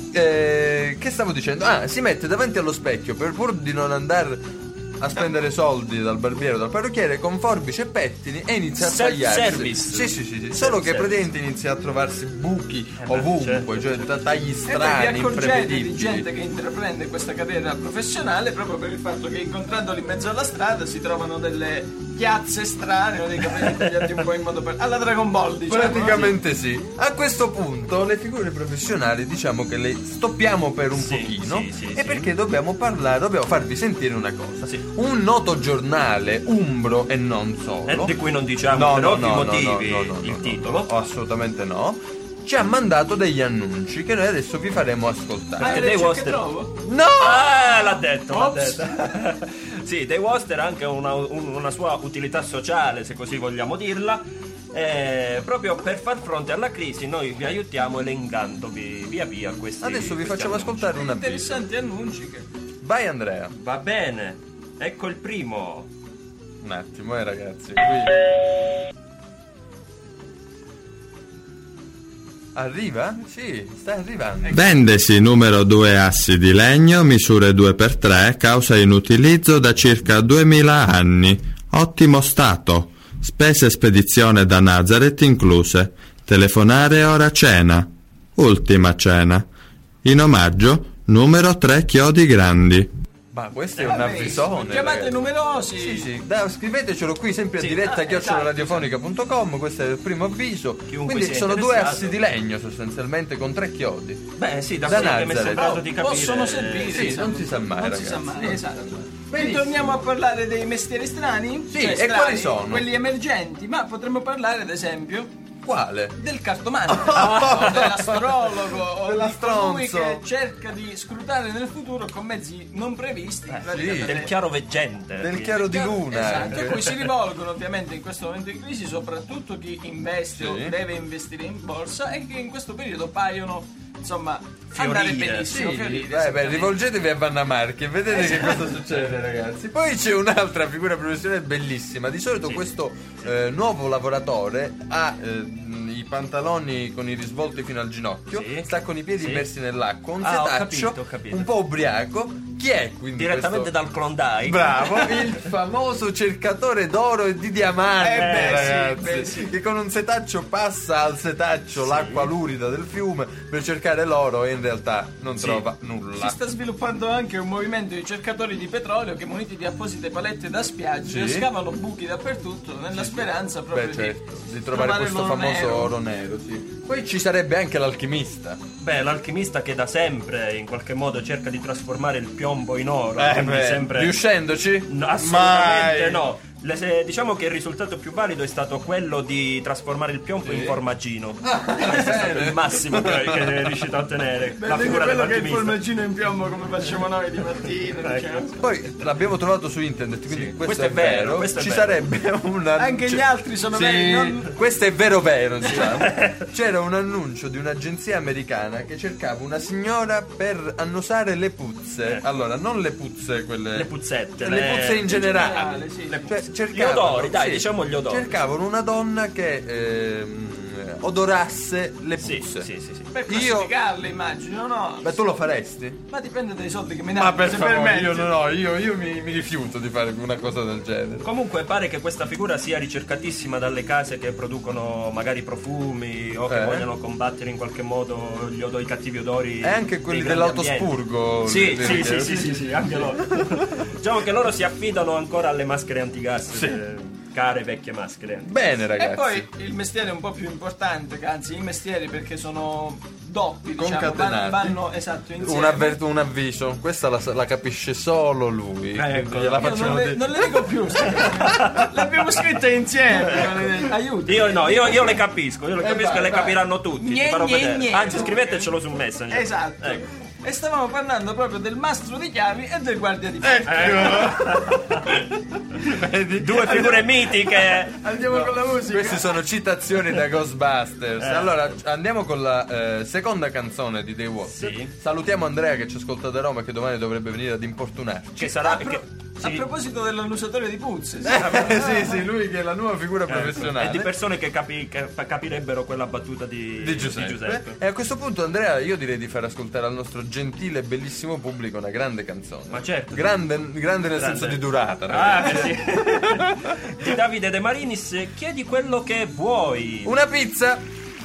Eh, che stavo dicendo? Ah, si mette davanti allo specchio per pur di non andare a spendere soldi dal barbiere o dal parrucchiere con forbice e pettini e inizia a Self tagliarsi. service. Sì, sì, sì, sì. Solo che Self praticamente inizia a trovarsi buchi beh, ovunque, cioè ta- tagli E poi vi strani, accorgete imprevedibili. di gente che intraprende questa carriera professionale proprio per il fatto che incontrandoli in mezzo alla strada si trovano delle piazze strane o dei capelli tagliati un po' in modo per... alla Dragon Ball, diciamo. Praticamente sì. A questo punto le figure professionali diciamo che le stoppiamo per un Sì, pochino sì, sì, e sì. perché dobbiamo parlare, dobbiamo farvi sentire una cosa. Sì. Un noto giornale umbro e non solo. Eh, di cui non diciamo No, per no, ovvi no, no, motivi no, no, no, il no, titolo. no, assolutamente no. Ci ha mandato degli annunci che noi adesso vi faremo ascoltare. Ah, Perché è dei legge che Woster- trovo? No! Ah, l'ha detto, l'ha Ops. detto. Sì, Dave Woster ha anche una, un- una sua utilità sociale, se così vogliamo dirla. Eh, proprio per far fronte alla crisi noi vi aiutiamo elencandovi via via questi. Adesso vi questi facciamo annunci. ascoltare una pista. Interessanti annunci che... Vai Andrea. Va bene, ecco il primo. Un attimo, eh ragazzi. Qui. Arriva? Sì, sta arrivando. Vendesi numero due assi di legno, misure due per tre, causa inutilizzo da circa duemila anni. Ottimo stato. Spese spedizione da Nazareth incluse. Telefonare ora cena. Ultima cena. In omaggio numero tre chiodi grandi. Ma questo è un Vabbè, avvisone. chiamate ragazzi. numerosi. Sì, sì, da- scrivetecelo qui sempre a Sì, diretta ah, chiocciola esatto, radiofonica punto com, questo è il primo avviso. Chiunque Quindi sia sono due interessato. assi di legno sostanzialmente con tre chiodi. Beh sì, da, Da quello che mi è Nazareth. sembrato di capire. Possono servire. Sì, insomma. non si sa mai, Non ragazzi. si sa mai, esatto. Benissimo. Ritorniamo a parlare dei mestieri strani? Sì, Cioè, e strani, quali sono? Quelli emergenti, ma potremmo parlare ad esempio Quale? del cartomante o dell'astrologo o Dell'astronzo. di colui che cerca di scrutare nel futuro con mezzi non previsti praticamente. Del chiaro veggente. Del chiaro di luna. Esatto, anche. a cui si rivolgono ovviamente in questo momento di crisi soprattutto chi investe o Sì. deve investire in borsa e che in questo periodo paiono insomma Fiorire, andare benissimo, Sì, fiorire, beh, beh, esattamente. rivolgetevi a Vanna Marchi e vedete che Esatto. cosa succede, ragazzi. Poi c'è un'altra figura professionale bellissima. Di solito questo eh, nuovo lavoratore ha eh, i pantaloni con i risvolti fino al ginocchio, Sì. sta con i piedi Sì. immersi nell'acqua, un Ah, ho setaccio, capito, ho capito. un po' ubriaco. Chi è quindi Direttamente questo? dal Klondike. Bravo, il famoso cercatore d'oro e di diamanti, Eh, beh, ragazzi, sì, beh, sì. che con un setaccio passa al setaccio l'acqua lurida del fiume per cercare l'oro e in realtà non Sì. trova nulla. Si sta sviluppando anche un movimento di cercatori di petrolio che muniti di apposite palette da spiaggia Sì. scavano buchi dappertutto nella speranza proprio Beh, certo, di, di trovare questo l'oro famoso nero. oro nero, sì. Poi ci sarebbe anche l'alchimista. Beh, l'alchimista che da sempre in qualche modo cerca di trasformare il piombo in oro. Eh, quindi beh, sempre... riuscendoci? No, assolutamente Mai. no. Le- se- diciamo che il risultato più valido è stato quello di trasformare il piombo in formaggino. Questo è stato il massimo che, che è riuscito a ottenere. Beh, la vedi figura quello che è il dell'alchimista. formaggino in piombo come facciamo noi di mattina, diciamo. Poi l'abbiamo trovato su internet, quindi Sì, questo, è vero. questo è Ci vero. sarebbe un annuncio. Anche gli altri sono Sì, veri, non- questo è vero vero, diciamo. C'era un annuncio di un'agenzia americana che cercava una signora per annusare le puzze. Allora, non le puzze quelle Le puzzette, le le- puzze in generale. generale, sì. Le Cioè, puzze. cercavano- Gli odori, dai, sì, diciamo gli odori. Cercavano una donna che ehm, odorasse le Sì, puzze. sì, sì, sì. Per Io- classificarle, immagino, no? Beh, tu lo faresti? Ma dipende dai soldi che mi danno. Ma per se favore, permetti. io no, no, io, io mi, mi rifiuto di fare una cosa del genere. Comunque pare che questa figura sia ricercatissima dalle case che producono magari profumi o che Eh. vogliono combattere in qualche modo gli odori, i cattivi odori. E anche quelli dei grandi dell'autospurgo. ambienti. Sì, li- sì, li- sì, sì, sì, sì, anche loro. Diciamo che loro si affidano ancora alle maschere antigas, eh, care vecchie maschere. Bene, ragazzi. E poi il mestiere è un po' più importante, anzi i mestieri perché sono doppi, diciamo, Concatenati. vanno, vanno esatto insieme. Un, avver- un avviso, questa la, la capisce solo lui. Ecco. Quindi gliela Io facciamo non, le, dire. non le dico più, le abbiamo scritte insieme. Aiuto. Io no, io, io le capisco, io le Eh, capisco vai, e le vai. capiranno tutti. Gne, ti farò gne, vedere. gne. Anzi, scrivetecelo su Messenger. Esatto. Ecco. E stavamo parlando proprio del mastro di chiavi e del guardia di porta. Vedi? Due figure mitiche. Andiamo con la musica. Queste sono citazioni da Ghostbusters. Eh. Allora, andiamo con la eh, seconda canzone di Dei Waster. Sì. Salutiamo Andrea che ci ascolta da Roma e che domani dovrebbe venire ad importunarci. Che sarà. A, pro- che- a sì. proposito dell'annusatore di puzze, sì. Eh, sì, sì, lui che è la nuova figura Ecco, professionale. e di persone che, capi- che capirebbero quella battuta di, di Giuseppe. E a questo punto, Andrea, io direi di far ascoltare al nostro gentile e bellissimo pubblico una grande canzone. Ma certo. Grande, grande nel Grande. senso di durata, Ah, ragazzi. eh sì. Di Davide De Marinis, chiedi quello che vuoi. Una pizza.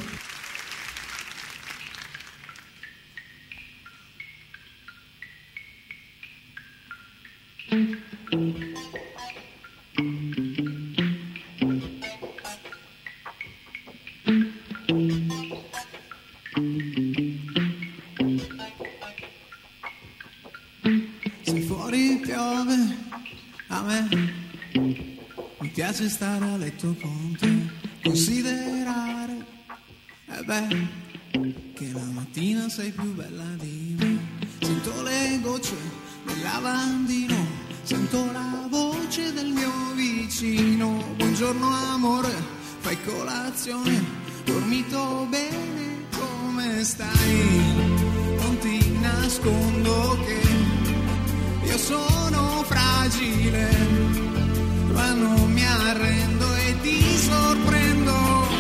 Se fuori piove, a me mi piace stare a letto con te, considerare, eh beh, che la mattina sei più bella di me. Sento le gocce del lavandino, sento la voce del mio vicino. Buongiorno amore, fai colazione, dormito bene, come stai? Non ti nascondo che io sono fragile, ma non mi arrendo e ti sorprendo.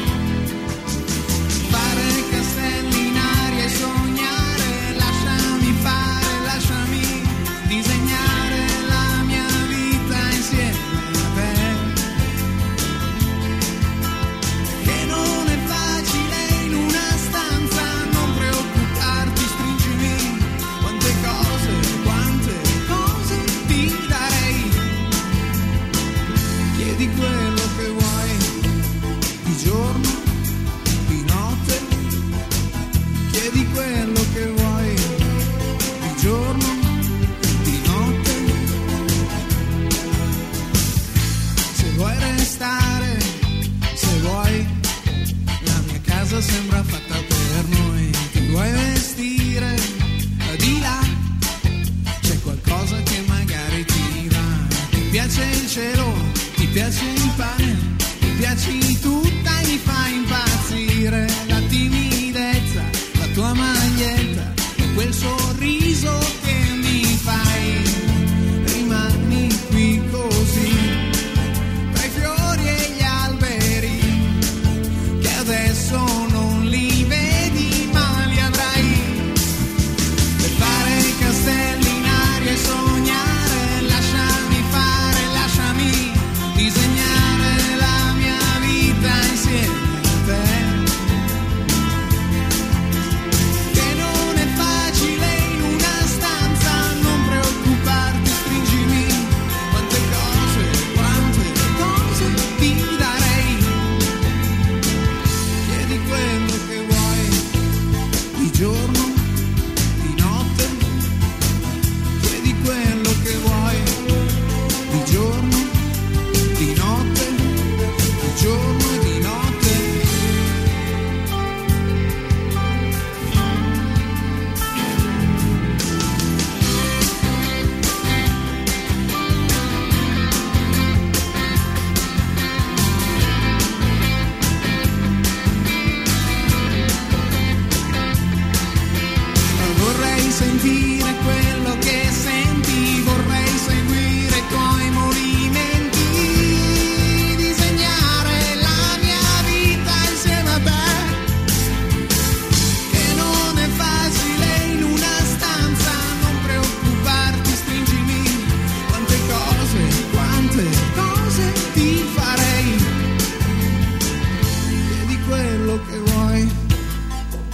Fare castelli in aria e sognare, lasciami fare, lasciami disegnare la mia vita insieme a te. Che non è facile in una stanza, non preoccuparti, stringimi, quante cose, quante cose ti darei. Chiedi quello che vuoi, di giorno, di notte. Chiedi quello che vuoi, di giorno, di notte. Se vuoi restare, se vuoi, la mia casa sembra fatta per noi. Ti vuoi vestire di là, c'è qualcosa che magari ti va. Ti piace il cielo, ti piace il pane, ti piaci tutta e mi fa impazzire. La timidezza, la tua maglietta e quel sorriso che mi fai. Rimani qui così, tra i fiori e gli alberi, che adesso non li vedi ma li avrai. Per fare castelli in aria e sognare, lasciami fare, lasciami disegnare la mia vita insieme a te. Che non è facile in una stanza, non preoccuparti, stringimi, quante cose, quante cose ti darei. Chiedi quello che vuoi, di giorno, di notte. Chiedi quello che vuoi, di giorno, di notte, di giorno e di notte. Vorrei sentire quello che senti, vorrei seguire i tuoi movimenti, disegnare la mia vita insieme a te.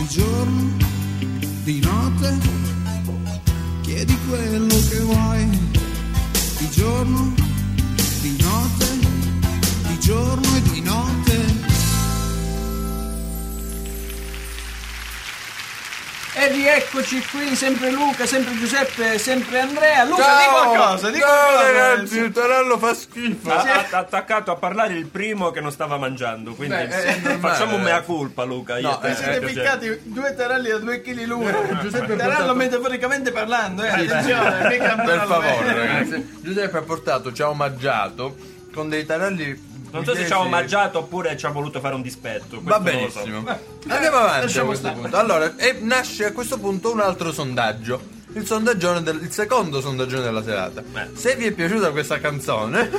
di giorno, di notte, chiedi quello che vuoi, di giorno, di notte, di giorno e di notte. E rieccoci qui, sempre Luca, sempre Giuseppe, sempre Andrea. Luca, Ciao! di qualcosa, di Ciao qualcosa. ragazzi, il tarallo fa schifo. Ha, ha attaccato a parlare il primo che non stava mangiando, quindi Beh, è normale. facciamo un mea culpa, Luca. Io No, e te, eh, Siete Giuseppe. piccati due taralli da due chili l'uno. Giuseppe ha Tarallo portato- metaforicamente parlando, eh, attenzione, mica un Per tarallo favore vero. ragazzi, Giuseppe ha portato, ci ha omaggiato con dei taralli. Non so se ci ha omaggiato oppure ci ha voluto fare un dispetto. Va questo non lo so. benissimo. Andiamo avanti a lasciamo questo stare. punto. Allora, e nasce a questo punto un altro sondaggio. Il sondaggione del, il secondo sondaggione della serata. Beh. Se vi è piaciuta questa canzone,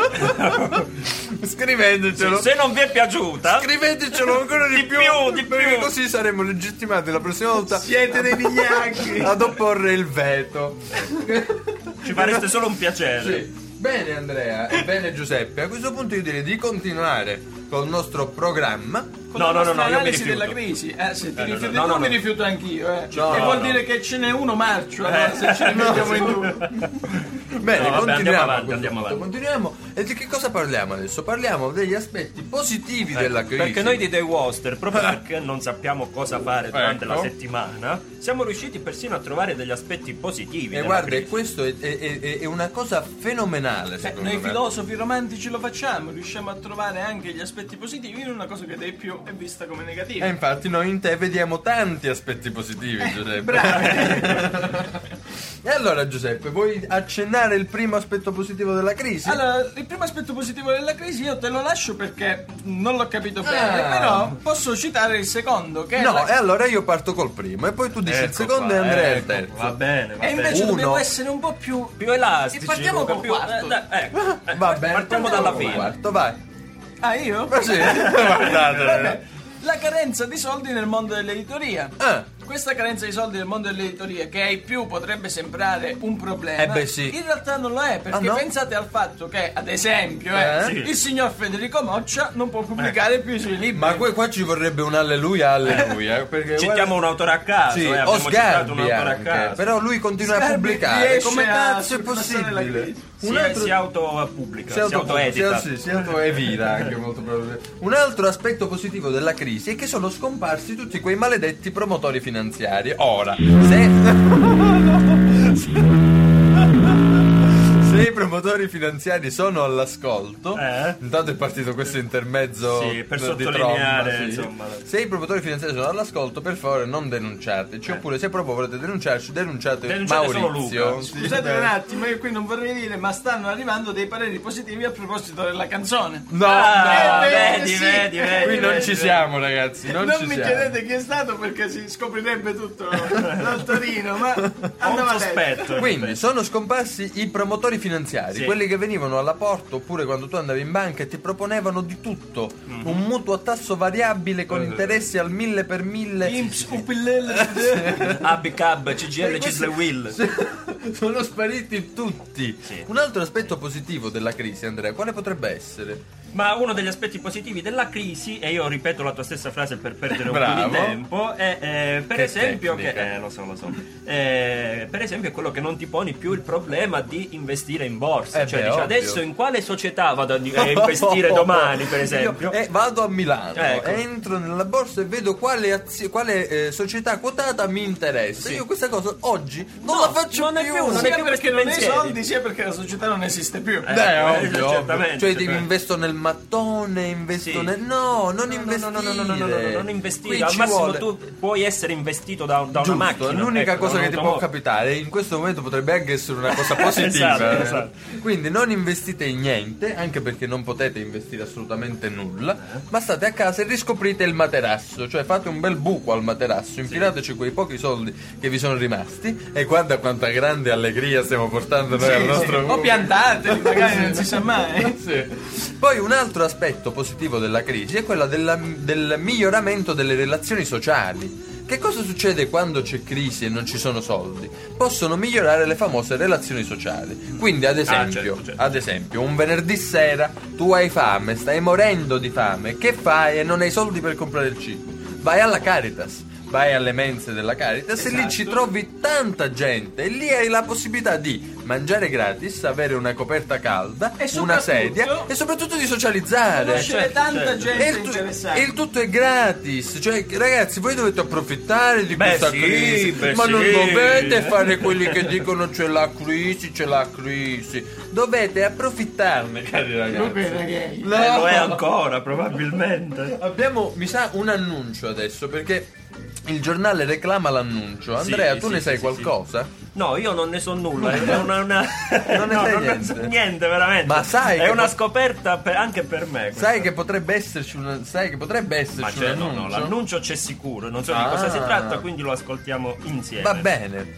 scrivetecelo. Se non vi è piaciuta, Scrivetecelo ancora di, Di più, di perché più. così saremo legittimati la prossima volta Siete dei vigliacchi. ad opporre il veto. ci fareste solo un piacere. Sì. Bene Andrea e bene Giuseppe, a questo punto io direi di continuare col nostro programma. Con No, la no, no, nostra no, io mi analisi rifiuto. della crisi. Eh, se ti Eh, no, rifiuti no, tu, no, mi no. rifiuto anch'io, eh. No, che no, vuol no. dire che ce n'è uno marcio, allora, se ce ne mettiamo in due. Bene, No, vabbè, continuiamo, andiamo a avanti, questo andiamo punto. avanti. Continuiamo. E di che cosa parliamo adesso? Parliamo degli aspetti positivi della crisi. Perché noi di The Woster, proprio perché non sappiamo cosa fare durante Ecco. la settimana, siamo riusciti persino a trovare degli aspetti positivi. E della guarda, crisi. questo è, è- è- è una cosa fenomenale, Eh, secondo noi me. filosofi romantici lo facciamo, riusciamo a trovare anche gli aspetti positivi in una cosa che dai più è vista come negativa. E infatti noi in te vediamo tanti aspetti positivi, Giuseppe. Bravi. E allora Giuseppe, vuoi accennare il primo aspetto positivo della crisi? Allora, il primo aspetto positivo della crisi io te lo lascio perché non l'ho capito bene, Ah. però posso citare il secondo, che è No, la- e allora io parto col primo e poi tu dici il Ecco secondo qua, e Andrea il ecco, terzo. Va bene, va E invece bene. Uno. dobbiamo essere un po' più Più elastici. E partiamo Luca, col più- quarto. eh, dai, ecco, eh, Va bene, partiamo dalla fine. Quarto, vai. Ah, io? Ma sì, guardate. Vabbè, la carenza di soldi nel mondo dell'editoria. Ah. Questa carenza di soldi nel mondo dell'editoria, che ai più potrebbe sembrare un problema, Eh beh, sì. in realtà non lo è, perché Ah, no? pensate al fatto che, ad esempio, eh, Eh? Sì. il signor Federico Moccia non può pubblicare più i suoi libri. Ma que- qua ci vorrebbe un alleluia, alleluia. Perché Citiamo un autore a caso, Sì, eh, o abbiamo citato un Sgarbi autore a anche, caso. però lui continua a Sgarbi pubblicare. riesce Come a cazzo è sorpassare la possibile? crisi. Si, si autopubblica, si, auto- autoedita. si, si autoevita anche molto probabilmente. Un altro aspetto positivo della crisi è che sono scomparsi tutti quei maledetti promotori finanziari. Ora, se se i promotori finanziari sono all'ascolto, Eh? intanto è partito questo intermezzo Sì, per di sottolineare, tromba, sì. insomma. Se i promotori finanziari sono all'ascolto, per favore non denunciateci, oppure se proprio volete denunciarci, denunciate, Denunciate solo Maurizio. Luca. Sì, Scusate beh. un attimo, io qui non vorrei dire, ma stanno arrivando dei pareri positivi a proposito della canzone. No, Ah, no, eh, vedi, sì. vedi, vedi. qui non vedi, ci vedi. siamo, ragazzi. Non, Non, ci mi siamo. chiedete chi è stato perché si scoprirebbe tutto l'altarino, ma Ho un andava detto. sospetto. Quindi sono scomparsi i promotori finanziari, Sì. quelli che venivano alla porta oppure quando tu andavi in banca e ti proponevano di tutto, Mhm. un mutuo a tasso variabile Eh, con interessi al mille per mille. Imps, upillele. Abicab, C G L, Questo- Cisle Will. Sono spariti tutti. Sì. Un altro aspetto positivo della crisi, Andrea, quale potrebbe essere? Ma uno degli aspetti positivi della crisi, e io ripeto la tua stessa frase per perdere un po' Bravo. di tempo, è eh, per Che esempio tecnica. che, eh, lo so, lo so. Eh, per esempio è quello che non ti poni più il problema di investire in borsa. Eh Cioè beh, dici, ovvio. adesso in quale società vado a di- a investire domani, per esempio? Io, eh, vado a Milano, Ecco. entro nella borsa e vedo quale, azio- quale eh, società quotata mi interessa. Sì. Io questa cosa oggi non No, la faccio non è più. più, non è Sia più perché questi non hai pensieri. soldi, sia perché la società non esiste più. Eh, Beh, eh, ovvio, ovvio. certamente, Cioè, certamente. investo nel mattone, investo Sì. nel. No, non No, investire. no, no, no, no, no, no, no, non investire. Qui Al ci massimo vuole- tu puoi essere investito da, da Giusto, una macchina. l'unica ecco, cosa da che un ti può automobile. capitare in questo momento potrebbe anche essere una cosa positiva. Esatto, eh. esatto. Quindi non investite in niente, anche perché non potete investire assolutamente nulla, ma state a casa e riscoprite il materasso, cioè fate un bel buco al materasso, infilateci quei pochi soldi che vi sono rimasti e guarda quanta grande allegria stiamo portando noi al nostro O buco. piantateli, magari non si sa mai. Sì. Poi un altro aspetto positivo della crisi è quello della- del miglioramento delle relazioni sociali. Che cosa succede quando c'è crisi e non ci sono soldi? Possono migliorare le famose relazioni sociali. Quindi, ad esempio, certo, certo. ad esempio, un venerdì sera tu hai fame, stai morendo di fame, che fai e non hai soldi per comprare il cibo? Vai alla Caritas. vai alle mense della Caritas e lì ci trovi tanta gente e lì hai la possibilità di mangiare gratis, avere una coperta calda, E una soprattutto- sedia e soprattutto di socializzare. Conoscere certo, tanta certo. gente E il, tu- interessante. e il tutto è gratis, cioè ragazzi voi dovete approfittare di Beh, questa sì, crisi, beh, ma non sì. dovete fare quelli che dicono c'è la crisi, c'è la crisi, dovete approfittarne cari ragazzi. No. Eh, lo è ancora, probabilmente. Abbiamo, mi sa, un annuncio adesso perché il giornale reclama l'annuncio. Andrea, Sì, tu sì, ne sì, sai sì, qualcosa? No, io non ne so nulla. È una, una... Non ne no, sai non ne niente? so niente, veramente. Ma sai è che una pot- scoperta per- anche per me. questa. Sai che potrebbe esserci un sai che potrebbe Ma esserci c'è, un no, annuncio? no, l'annuncio c'è sicuro. Non so Ah. di cosa si tratta, quindi lo ascoltiamo insieme. Va bene.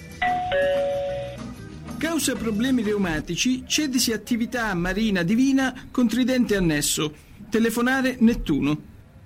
Causa problemi reumatici, cedisi attività marina divina con tridente annesso. Telefonare Nettuno.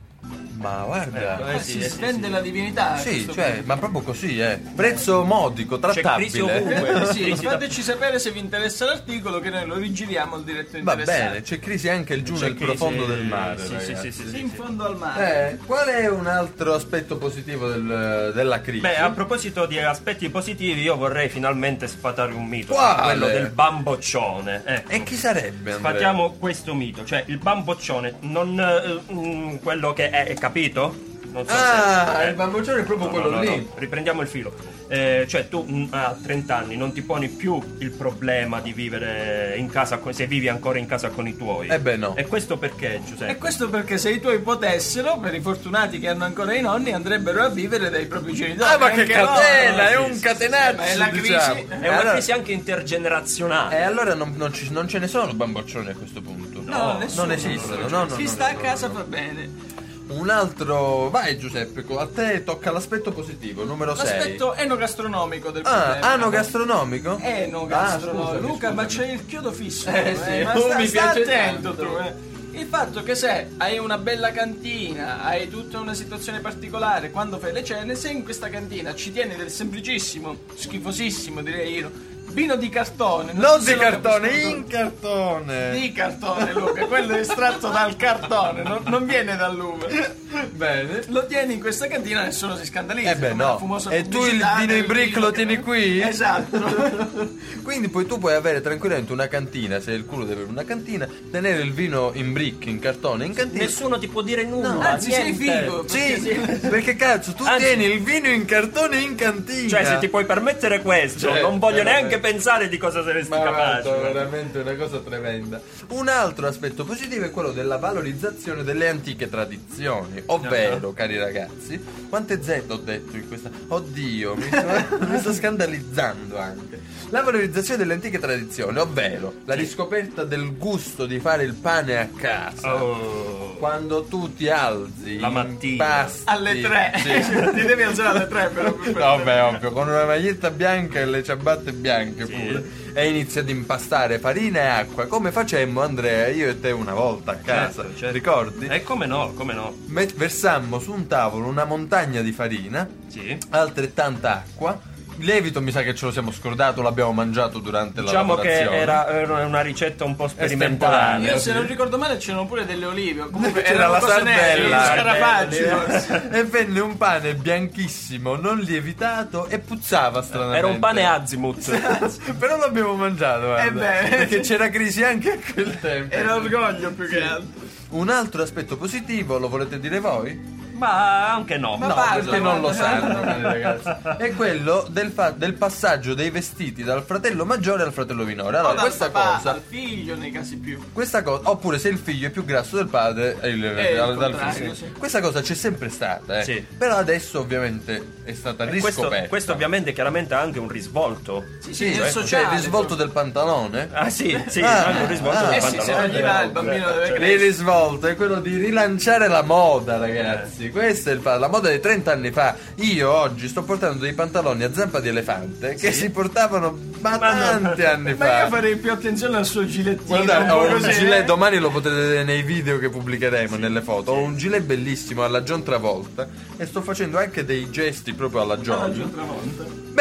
Ma guarda. Eh, si sì, sì, svende sì. la divinità. a Sì, questo cioè, punto. ma proprio così, eh. Prezzo modico, C'è crisi trattabile. ovunque. Eh, sì, Crisi da- fateci sapere se vi interessa l'articolo che noi lo rigiriamo al diretto Va interessato. bene, c'è crisi anche giù C'è nel crisi- profondo del mare. sì, sì, ragazzi. sì, sì, Sì, sì. in fondo al mare. Eh, qual è un altro aspetto positivo del- della crisi? Beh, a proposito di aspetti positivi, io vorrei finalmente sfatare un mito. Quale? Quello del bamboccione. Ecco. E chi sarebbe, Andrea? Sfatiamo questo mito, cioè il bamboccione, non eh, mm, quello che è, è capito? Non so Ah, se- eh. il bamboccione è proprio No, quello no, no, lì. no. Riprendiamo il filo. Eh, cioè tu mm, a trenta anni non ti poni più il problema di vivere in casa con- se vivi ancora in casa con i tuoi. Eh beh, no. E questo perché, Giuseppe? E questo perché se i tuoi potessero, per i fortunati che hanno ancora i nonni, andrebbero a vivere dai propri genitori. Ah, ma che Anche catena, loro. è sì, un sì, catenaccio, Ma è la crisi- diciamo. È una Eh, allora- crisi anche intergenerazionale. E allora non, non ci- non ce ne sono bamboccioni a questo punto. No, No, nessuno. non esistono, no, no, Chi no, sta no, a casa no, no. va bene. Un altro... Vai Giuseppe, a te tocca l'aspetto positivo, numero sei. L'aspetto enogastronomico del Ah, problema. ano gastronomico? Enogastronomico. Ah, scusami, Luca, ma scusami. c'è il chiodo fisso. Eh, sì, ma oh, sta, mi sta piace attento tanto. tu, eh. Il fatto che se hai una bella cantina, hai tutta una situazione particolare, quando fai le cene, se in questa cantina ci tieni del semplicissimo, schifosissimo direi io, vino di cartone. Non so di se lo cartone, capisco in cartone. Di cartone, Luca, quello è estratto dal cartone, non, non viene dall'uva. Bene. Lo tieni in questa cantina e nessuno si scandalizza. Eh beh, come no. la fumosa E tu il pubblicità vino in del brick vino lo che- tieni qui? Esatto. Quindi poi tu puoi avere tranquillamente una cantina, se hai il culo di avere una cantina, tenere il vino in brick, in cartone, in cantina. Nessuno ti può dire nulla. Anzi, sei niente. figo. Sì, perché cazzo, tu Anzi- tieni il vino in cartone in cantina. Cioè, se ti puoi permettere questo, Cioè, non voglio veramente. neanche pensare di cosa saresti Ma capace. guarda, veramente una cosa tremenda. Un altro aspetto positivo è quello della valorizzazione delle antiche tradizioni, ovvero, cari ragazzi, quante Z ho detto in questa... Oddio, mi sto, mi sto scandalizzando anche. La valorizzazione delle antiche tradizioni, ovvero la riscoperta del gusto di fare il pane a casa. Oh. Quando tu ti alzi La in mattina. pasti- Alle tre. Sì. Ti devi alzare alle tre però. per- No, beh, ovvio, con una maglietta bianca e le ciabatte bianche Sì. pure. E inizia ad impastare farina e acqua, come facemmo Andrea, io e te una volta a casa. Certo, certo. Ricordi? E come no, come no. Met- versammo su un tavolo una montagna di farina, Sì. altrettanta acqua. Il lievito mi sa che ce lo siamo scordato, l'abbiamo mangiato durante Diciamo la che lavorazione. era, era una ricetta un po' Estemporanea. sperimentale. Io se non ricordo male c'erano pure delle olive. Comunque C'era erano la cose nere, sardella. gli scarafaggi. E venne un pane bianchissimo, non lievitato e puzzava stranamente. Era un pane azimuth. Però l'abbiamo mangiato, guarda. Eh beh. Perché c'era crisi anche a quel tempo. Era orgoglio più che altro. Un altro aspetto positivo, lo volete dire voi? Ma anche no. Ma No, parla, perché non lo guarda. sanno, cari ragazzi. È quello del, fa- del passaggio dei vestiti dal fratello maggiore al fratello minore. O Allora, dal questa papà cosa, al figlio nei casi più. questa cosa, oppure se il figlio è più grasso del padre, è il, il dal- dal contrario, figlio. sì. Questa cosa c'è sempre stata, eh. Sì. Però adesso ovviamente è stata E riscoperta. questo, questo ovviamente chiaramente ha anche un risvolto. Sì, Sì, nel cioè sociale. il risvolto del pantalone. Ah sì, sì, Ah, anche un risvolto ah. del Eh sì, se pantalone. non gli va il bambino deve Il crescere. risvolto è quello di rilanciare la moda, ragazzi. Questa è il fa- la moda di trenta anni fa. Io oggi sto portando dei pantaloni a zampa di elefante che si portavano ma Ma no. tanti anni Ma fa. io farei più attenzione al suo gilettino. Guardate, un po' ho un così, gilet, eh. domani lo potete vedere nei video che pubblicheremo, nelle foto. Ho un gilet bellissimo alla John Travolta e sto facendo anche dei gesti proprio alla Alla John. John Travolta. Beh,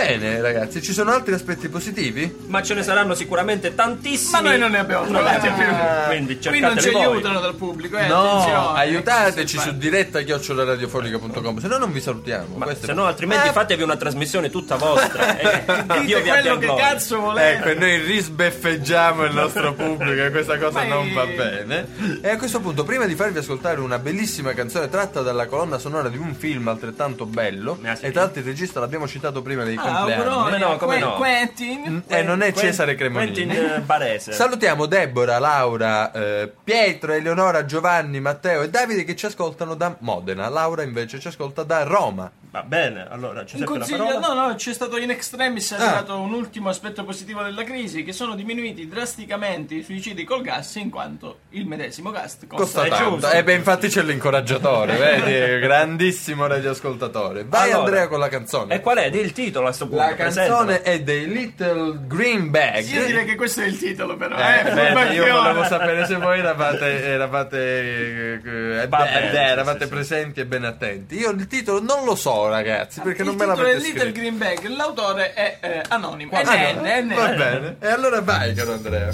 Bene ragazzi, ci sono altri aspetti positivi? Ma ce ne saranno sicuramente tantissimi. Ma noi non ne abbiamo trovati più. Quindi Qui non ci cercateli voi. aiutano dal pubblico, eh, No, attenzione. aiutateci su diretta chiocciola radiofonica punto com, se no non vi salutiamo. Ma Questo se è- no, altrimenti Eh, fatevi una trasmissione tutta vostra. E Dite Dio vi abbia quello in che gloria. cazzo volete. Ecco, e noi risbeffeggiamo il nostro pubblico e questa cosa Ma non è- va bene. E a questo punto, prima di farvi ascoltare una bellissima canzone tratta dalla colonna sonora di un film altrettanto bello, Ah, sì. e tra l'altro il regista l'abbiamo citato prima dei Ah, compleanni, auguroni, Come no, come Que- no. Quentin. e non è Quentin- Cesare Cremonini. Quentin eh, Barese. Salutiamo Deborah, Laura, eh, Pietro, Eleonora, Giovanni, Matteo e Davide che ci ascoltano da Modena. Laura invece ci ascolta da Roma. Va bene, allora Un Giuseppe la consiglio, parola. no, no, c'è stato in extremis, è Ah. arrivato un ultimo aspetto positivo della crisi, che sono diminuiti drasticamente i suicidi col gas, in quanto il medesimo gas costa, Costa è tanto. giusto. E beh, infatti c'è l'incoraggiatore, vedi? Grandissimo radioascoltatore. Vai Allora, Andrea con la canzone. E qual è? Di il titolo a sto punto. La canzone è dei Little Green Bag. Io direi che questo è il titolo, però. Eh, Eh, bene, furbacchione. io volevo sapere se voi eravate, eravate, eh, eh, Va eh, bene, eh, sì, eravate sì, sì. presenti e ben attenti. Io il titolo non lo so, ragazzi, perché Il non me titolo è l'avete Little scritto. Green Bag, l'autore è eh, anonimo. È Ah, Nen, no? è Nen. Va bene. E allora vai, caro Andrea.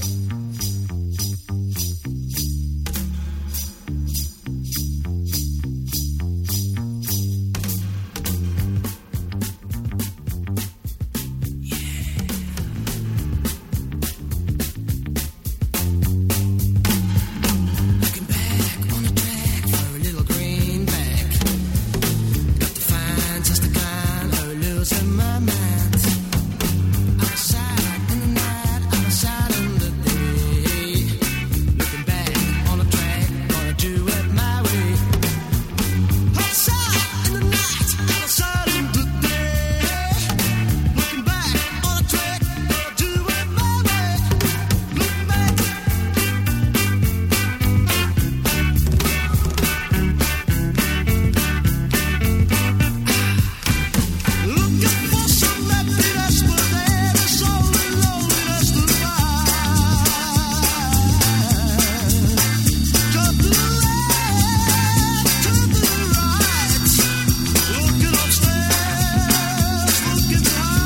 Looking back on the track for a little greenback. Got to find just the kind of losing my mind. Outside in the night, outside in the day. Looking back on the track, gonna do it my way. Outside in the night, outside in the day. Looking back on the track, gonna do it my way. Looking back. Looking for some happiness, but there is only loneliness to find. Turn to the left, turn to the right. Looking upstairs, looking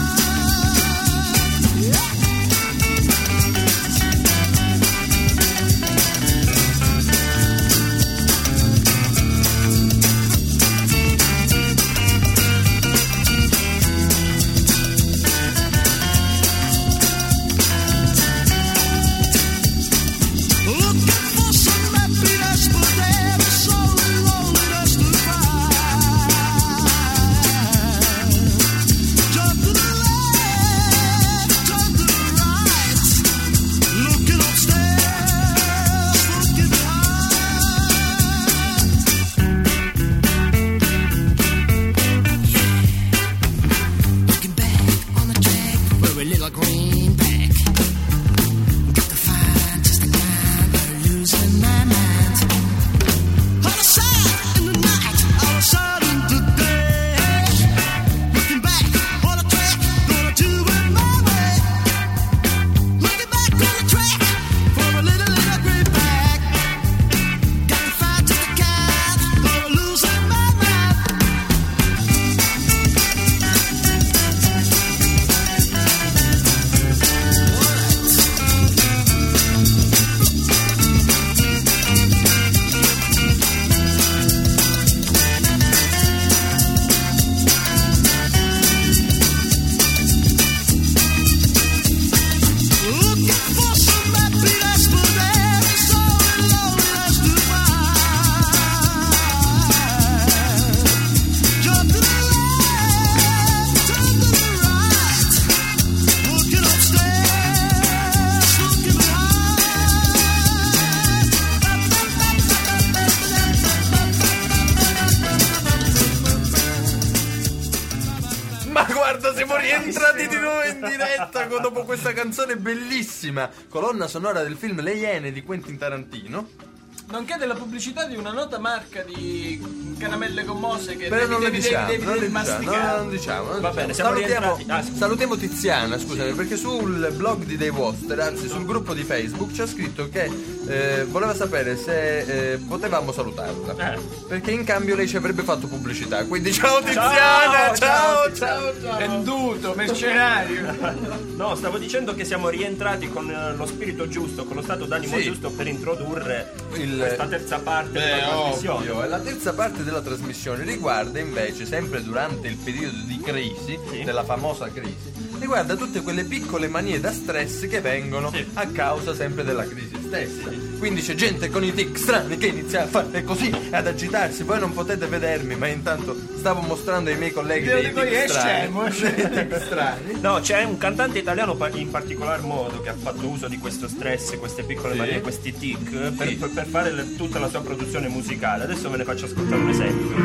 Looking for some happiness, but there is only loneliness to find. Turn to the left, turn to the right. Looking upstairs, looking behind. Looking back on the track for a little greenback. Got to find just the kind of losing my mind. Outside in the night, outside in the day. Looking back on the track, gonna do it my way. Looking back on the track for a little, little greenback. Got to find just the kind of losing my mind. Looking for some happiness, but there is only loneliness to find. Jump to the left, turn to the right. Looking upstairs, looking behind. Ma guarda, siamo rientrati di nuovo in diretta con- dopo questa canzone bellissima, colonna sonora del film Le Iene di Quentin Tarantino. Nonché della pubblicità di una nota marca di caramelle gommose che Però devi, non le devi, diciamo, devi, non devi le diciamo, no, masticare. no, non diciamo, non Va diciamo. bene, siamo salutiamo, rientrati. Ah, scusa. salutiamo Tiziana, scusami, perché sul blog di Dave Woster, anzi sul gruppo di Facebook, ci ha scritto che eh, voleva sapere se eh, potevamo salutarla. Eh. Perché in cambio lei ci avrebbe fatto pubblicità. Quindi ciao Tiziana, ciao, ciao, ciao. ciao. Venduto, mercenario. No, stavo dicendo che siamo rientrati con eh, lo spirito giusto, con lo stato d'animo Sì. giusto per introdurre Il- questa terza parte Beh, della trasmissione. ovvio. E la terza parte della trasmissione riguarda invece, sempre durante il periodo di crisi, Sì. della famosa crisi, riguarda tutte quelle piccole manie da stress che vengono Sì. a causa sempre della crisi stessa. Quindi c'è gente con i tic strani che inizia a fare così, ad agitarsi. Voi non potete vedermi, ma intanto stavo mostrando ai miei colleghi Io dei dico, tic è strani. scemo, è scemo. Dei tic strani. No, c'è un cantante italiano pa- in particolar modo che ha fatto uso di questo stress, queste piccole Sì. manie, questi tic per, Sì. per- per fare le- tutta la sua produzione musicale. Adesso ve ne faccio ascoltare un esempio.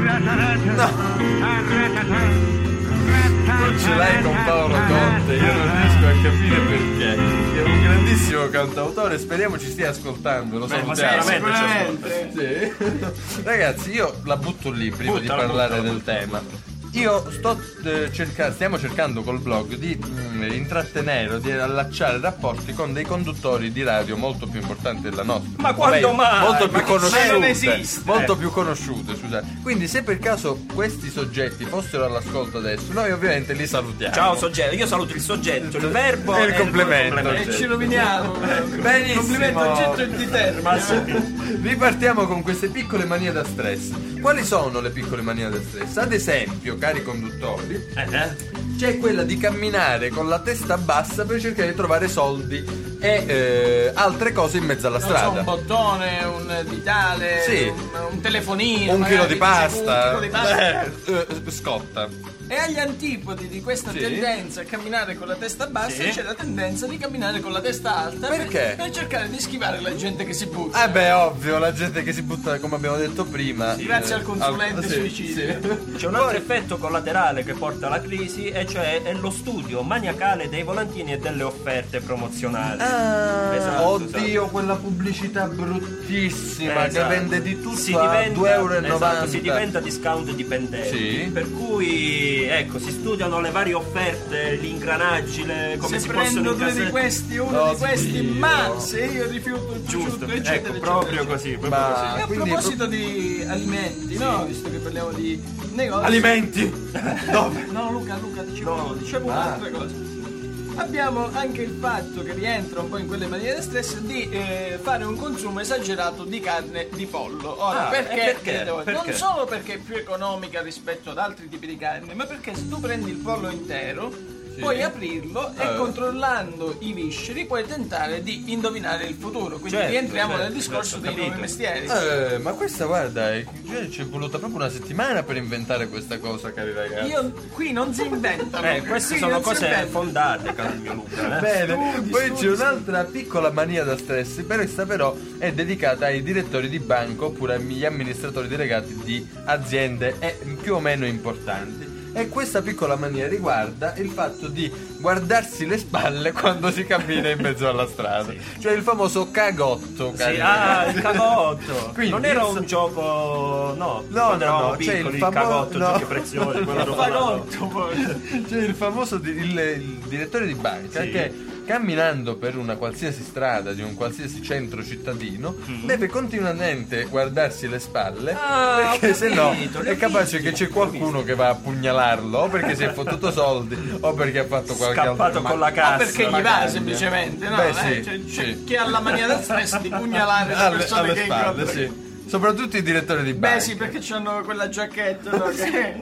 Non ce l'hai con Paolo Conte, io non riesco a capire perché. È un grandissimo cantautore, speriamo ci stia ascoltando, lo Beh, ma salutiamo. sicuramente ci ascolta. Sì. Ragazzi, io la butto lì prima Buttala, di parlare buttala, del tema. Io sto eh, cerca- stiamo cercando col blog di mm, intrattenere o di allacciare rapporti con dei conduttori di radio molto più importanti della nostra. Ma O quando meglio, mai? Molto Ma più che- conosciute. ma non esiste. Molto più conosciute, scusate. Quindi se per caso questi soggetti fossero all'ascolto adesso, noi ovviamente li salutiamo. Ciao soggetto, io saluto il soggetto, il verbo E il complemento. E ci roviniamo. Benissimo. Complimento oggetto e di termine. Ma sì. Ripartiamo con queste piccole manie da stress. Quali sono le piccole manie da stress? Ad esempio, cari conduttori, Eh, eh. c'è quella di camminare con la testa bassa per cercare di trovare soldi e eh, altre cose in mezzo alla Non so, strada. un bottone, un vitale, Sì. un, un telefonino, Un chilo magari, di pasta. un chilo di pasta. Eh, eh, scotta. E agli antipodi di questa Sì. tendenza a camminare con la testa bassa Sì. c'è la tendenza di camminare con la testa alta. Perché? Per, per cercare di schivare la gente che si butta. Eh beh, ovvio, la gente che si butta, come abbiamo detto prima. Grazie eh, al consulente sì, suicidio. sì. C'è un altro effetto collaterale che porta alla crisi, e cioè è lo studio maniacale dei volantini e delle offerte promozionali. Ah, Esatto, oddio, esatto. quella pubblicità bruttissima Esatto. che vende di tutto Si a diventa- due euro e novanta. esatto, si diventa discount dipendenti. Sì. Per cui ecco, si studiano le varie offerte, gli ingranaggi, le, come Se si prendo possono due di incassare. questi, uno Oddio. di questi, ma se io rifiuto il Giusto, prosciutto, eccetera, ecco, eccetera, proprio eccetera. così, proprio Ma- così. E a Quindi- proposito di alimenti, no? Visto che parliamo di negozi. Alimenti! Dove? No, Luca, Luca, dicevo, No. dicevo Ah. un'altra cosa. Abbiamo anche il fatto che rientra un po' in quelle maniere di stress di eh, fare un consumo esagerato di carne di pollo. Ora, Ah, perché? e perché? Vedete voi, Perché? Non solo perché è più economica rispetto ad altri tipi di carne, ma perché se tu prendi il pollo intero puoi aprirlo e Eh. controllando i visceri puoi tentare di indovinare il futuro. Quindi Certo, rientriamo certo, nel discorso certo, dei capito. nuovi mestieri. Eh, ma questa guarda, è- ci è voluta proprio una settimana per inventare questa cosa, cari ragazzi. Io qui non si inventano. Eh, queste qui sono non si cose inventano. fondate, caro il mio Luca. eh. Bene, Studi, poi studi, c'è un'altra piccola mania da stress, però questa però è dedicata ai direttori di banco oppure agli amministratori delegati di aziende eh, più o meno importanti. E questa piccola mania riguarda il fatto di guardarsi le spalle quando si cammina in mezzo alla strada. Cioè il famoso cagotto, cari Sì, ah, ragazzi. il cagotto. Quindi non era il- un gioco, no, No, quando no, eravamo no, c'è piccoli, il il, famo- cagotto, no. giochi preziosi, quello ero Fagotto, poi. C'è il famoso di- il, il direttore di banca Sì. che camminando per una qualsiasi strada di un qualsiasi centro cittadino deve continuamente guardarsi le spalle Ah, perché ho se no capito, è l'ho capace visto, che c'è l'ho qualcuno che va a pugnalarlo o perché si è fottuto soldi o perché ha fatto qualche Scappato altro con la Ah, cassa. perché gli va magari. semplicemente, no? Beh, Eh, sì, c'è, c'è sì. chi ha la mania da stress di pugnalare le alle, persone alle che spalle, incontra. sì. Soprattutto i direttori di banca. Beh sì, perché hanno quella giacchetta, no? che-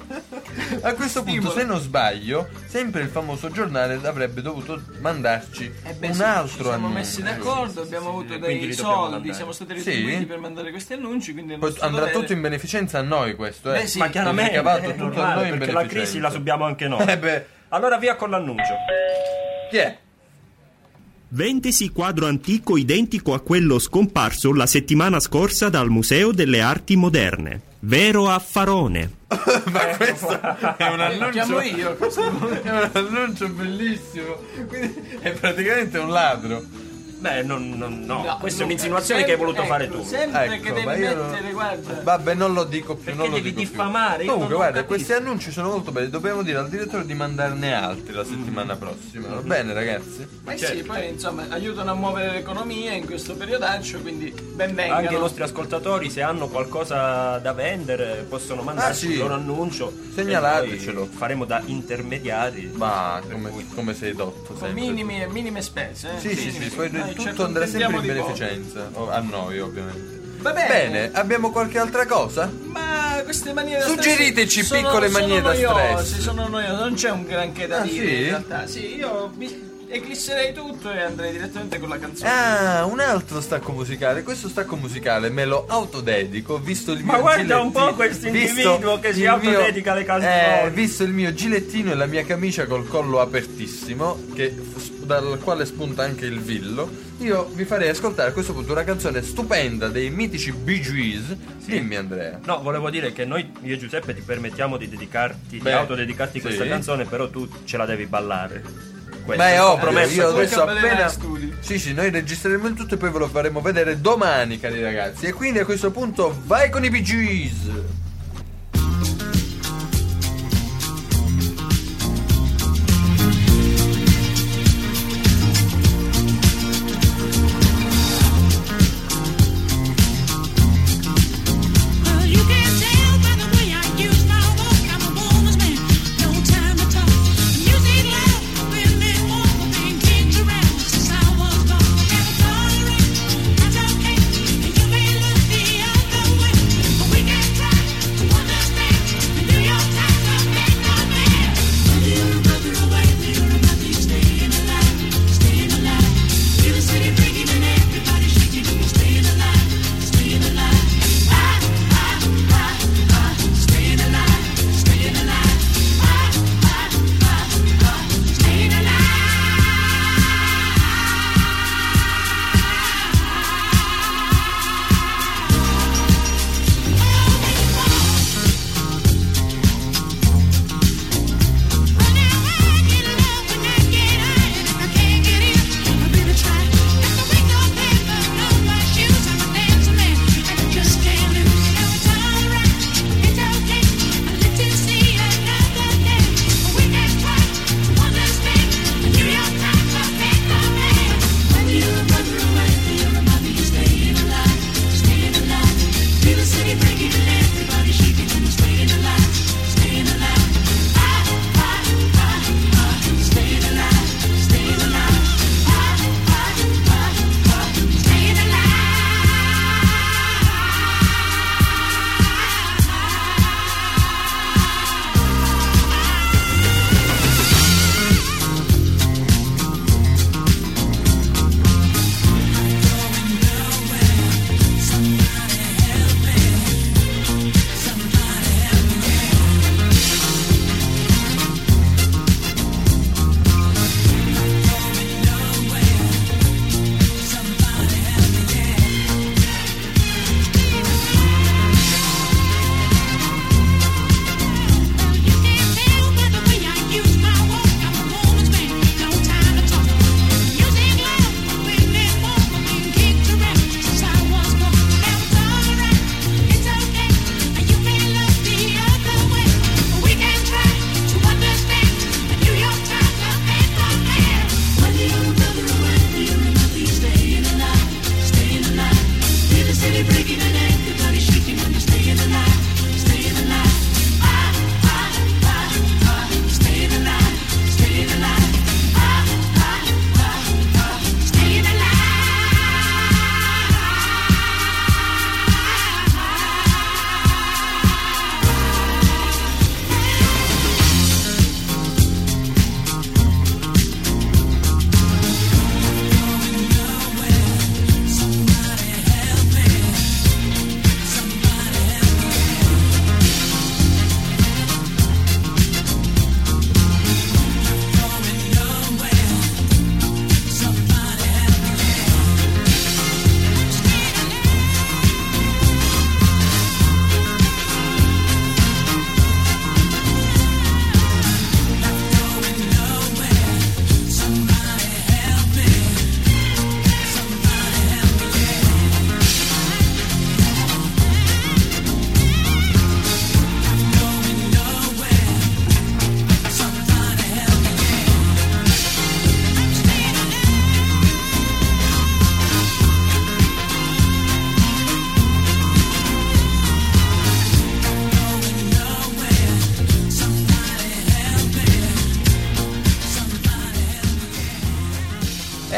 A questo punto, Stimola. se non sbaglio, sempre il famoso giornale avrebbe dovuto mandarci Eh beh, un sì, altro ci siamo annuncio. messi d'accordo, abbiamo avuto sì, quindi dei li dobbiamo soldi, mandare. siamo stati Sì. retribuiti per mandare questi annunci, quindi è il Poi nostro andrà dovere. tutto in beneficenza a noi questo, eh. Beh, sì. Ma chiaramente Ricavato è tutto a normale, noi in perché la beneficenza. crisi la subiamo anche noi. Eh beh, Allora via con l'annuncio. chi è? Vendesi quadro antico identico a quello scomparso la settimana scorsa dal Museo delle Arti Moderne. Vero affarone. Ma questo è un Eh, lo chiamo annuncio. io. questo- È un annuncio bellissimo. Quindi è praticamente un ladro. Beh, non, non- no, No, questa è no, un'insinuazione sempre- che hai voluto ecco, fare tu. Sempre Ecco, che devi ma io non- mettere, guarda. Vabbè, non lo dico più. Perché non lo devi dico più. diffamare? Io Comunque, non guarda, capisco. questi annunci sono molto belli. Dobbiamo dire al direttore di mandarne altri la settimana prossima. Va bene, ragazzi? Ma certo. sì, poi insomma aiutano a muovere l'economia in questo periodaccio, quindi ben vengano. Anche i nostri ascoltatori, se hanno qualcosa da vendere, possono mandarci Ah, sì. il loro annuncio. Segnalatecelo. E noi faremo da intermediari. Ma come, come sei dotto Con sempre. minimi, minime spese. Eh? Sì, sì, sì, poi Noi ci tutto andrà sempre in accontentiamo di poco. beneficenza. O- a noi, ovviamente. Va bene. Bene, abbiamo qualche altra cosa? Ma queste manie da Suggeriteci stress piccole sono, manie da sono noiose, stress. sono noiose, non c'è un granché da Ah, dire sì? in realtà. Sì, io mi eclisserei tutto e andrei direttamente con la canzone. Ah, un altro stacco musicale. Questo stacco musicale me lo autodedico, visto il mio Ma guarda gilettino- un po' questo visto individuo che si il mio- autodedica le canzoni. Eh, visto il mio gilettino e la mia camicia col collo apertissimo, che, dal quale spunta anche il villo, io vi farei ascoltare a questo punto una canzone stupenda dei mitici Bee Gees. Dimmi, Andrea. No, volevo dire che noi, io e Giuseppe, ti permettiamo di dedicarti, Beh, di autodedicarti sì. questa canzone, però tu ce la devi ballare. Questo Beh, è è un ovvio, compromesso. io poi adesso cambiare appena... i studi. Sì, sì, noi registreremo il tutto e poi ve lo faremo vedere domani, cari ragazzi. E quindi a questo punto vai con i Bee Gees. Well, you can tell by the way I use my walk, I'm a woman's man, no time to talk. Music loud, really more than kids around since I was born. Never tolerate, that's okay, and you may look the other way, but we can try.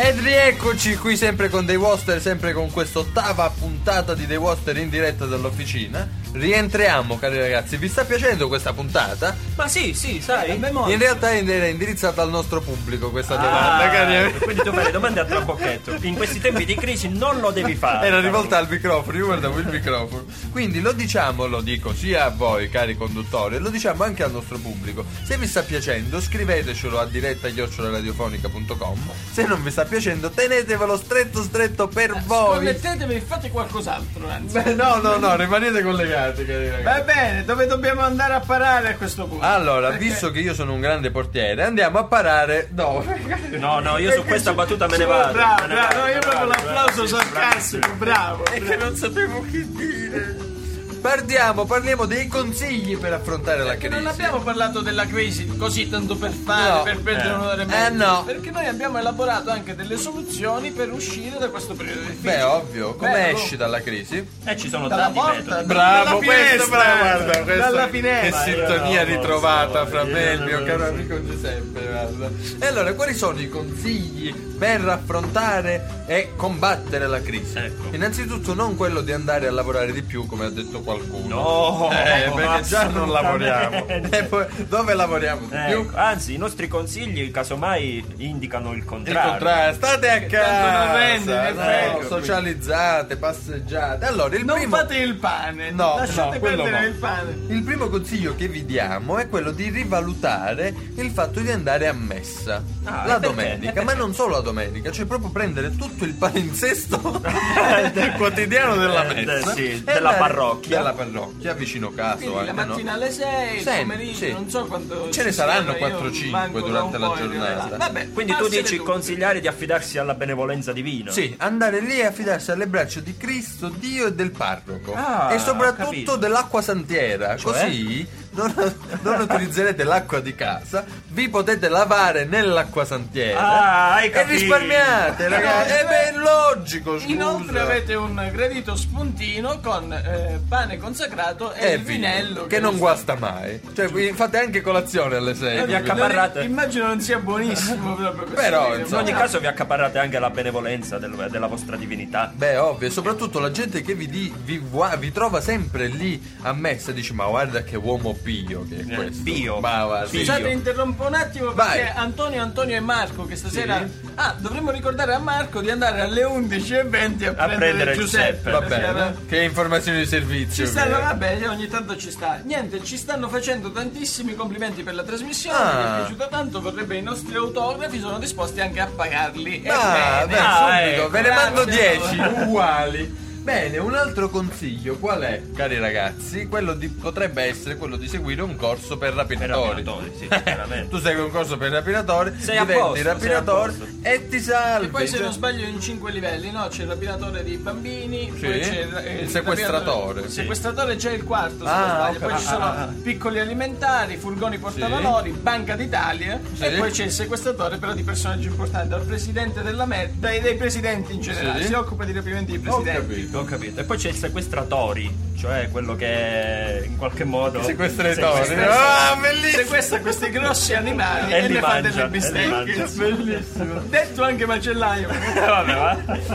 Ed rieccoci qui sempre con Dei Woster, sempre con quest'ottava puntata di Dei Woster in diretta dall'officina. Rientriamo, cari ragazzi, vi sta piacendo questa puntata? Ma sì, sì, sai. In realtà è indirizzata al nostro pubblico questa Ah, domanda, cari. quindi tu fai le domande a trabocchetto. In questi tempi di crisi non lo devi fare. Era rivolta al microfono, io guardavo il microfono. Quindi lo diciamo, lo dico sia a voi, cari conduttori, e lo diciamo anche al nostro pubblico. Se vi sta piacendo, scrivetecelo a diretta chiocciola radiofonica punto com. Se non vi sta piacendo, tenetevelo stretto stretto per voi. Sconnettetevi e fate qualcos'altro, anzi. Beh, no, no, no, rimanete collegati, cari ragazzi. Va bene, dove dobbiamo andare a parare a questo punto? Allora, Perché- visto che io sono un grande portiere, andiamo a parare dove? No, no, io su questa battuta me ne vado. Bravo, me ne bravo, vado, no, io me ne proprio vado, l'applauso bravo, sì, sarcastico, bravo. È che non sapevo che dire. Partiamo, parliamo dei consigli per affrontare la Perché crisi. non abbiamo parlato della crisi così tanto per fare, No. per perdere Eh. un'ora e Eh, mezza. no. Perché noi abbiamo elaborato anche delle soluzioni per uscire da questo periodo difficile. Beh, ovvio, come Bello. esci dalla crisi? E ci sono Dalla tanti porta, metodi. Bravo, dalla questo, finestra, bravo, guarda, questo- dalla che finestra. sintonia io non lo ritrovata so, fra me e il io mio non caro lo so. amico Giuseppe, guarda. E allora, quali sono i consigli per affrontare e combattere la crisi? Ecco. Innanzitutto non quello di andare a lavorare di più, come ha detto qualcuno. No, Eh, perché già non lavoriamo. assolutamente. E poi, dove lavoriamo di più? Ecco, anzi, i nostri consigli, casomai, indicano il Il contrario. contrario, state a tanto non casa, rende, in no, effetti. socializzate, passeggiate. Allora, il Non primo fate il pane, No, lasciate no, quello perdere no. il pane. Il primo consiglio che vi diamo è quello di rivalutare il fatto di andare a messa Ah, la e perché? domenica, ma non solo la domenica, cioè proprio prendere tutto il palinsesto del quotidiano della Eh, messa sì, e della andare- parrocchia. della parrocchia vicino casa Quindi o la anche no. mattina alle sei, il Sì, pomeriggio, sì. non so quanto Ce ne ci saranno siano, io quattro o cinque manco da durante un la po' in giornata. realtà. Vabbè, Quindi tu passate dici tutti. consigliare di affidarsi alla benevolenza divina. Sì, andare lì e affidarsi alle braccia di Cristo, Dio e del parroco. Ah, e ho soprattutto capito. dell'acqua santiera. Cioè? Così non, non utilizzerete l'acqua di casa, vi potete lavare nell'acqua santiera. Ah, hai e capito. risparmiate, ragazzi. Inoltre- Eh beh, è logico, scusa. Inoltre avete un gradito spuntino con eh, pane consacrato e E il vino, vinello che non guasta mai. Cioè, vi fate anche colazione alle sei. vi accaparrate. Immagino non sia buonissimo proprio questo Però, vino. In insomma, ogni caso vi accaparrate anche la benevolenza del- della vostra divinità. Beh, ovvio, e soprattutto la gente che vi, di, vi, gua- vi trova sempre lì a messa dice: ma guarda che uomo pio che è Eh, questo. pio. Ma guarda, Pio. Scusate, interrompo un attimo Vai. perché Antonio, Antonio e Marco che stasera... Sì. Ah, dovremmo ricordare a Marco di andare alle undici e venti a, A prendere, prendere Giuseppe. Giuseppe. va perché era- bene. Che informazioni di servizio. Ci stanno, che- vabbè, ogni tanto ci sta. Niente, ci stanno facendo tantissimi complimenti per la trasmissione, Ah. mi è piaciuta tanto, vorrebbe i nostri autografi, sono disposti anche a pagarli. Ah, Ebbene, beh, Ah, subito, ecco, ve ne mando grazie. dieci uguali. Bene, un altro consiglio qual è, cari ragazzi? Quello di, potrebbe essere quello di seguire un corso per rapinatori. rapinatori, sì, chiaramente. Tu segui un corso per rapinatori, Sei a diventi posto, sei a rapinatore posto. e ti salvi. E poi se Cioè- non sbaglio in cinque livelli, no? C'è il rapinatore di bambini, Sì, poi c'è eh, il sequestratore. rapinatore- Il sequestratore c'è il quarto, se Ah, non sbaglio. ho Poi ci capito. sono Ah, ah. piccoli alimentari, furgoni portavalori, Banca d'Italia Sì. e poi c'è il sequestratore però di personaggi importanti, dal presidente della Met, dai, dei presidenti in generale, Sì. si occupa di rapimenti di Ho presidenti. capito. Ho capito. E poi c'è il sequestratori, cioè quello che in qualche modo Sequestratori. sequestra- Ah, bellissimo. Sequestra questi grossi animali E e, li ne fa mangia, delle e li bistecche. mangia. Bellissimo. Detto anche macellaio. Vabbè, va.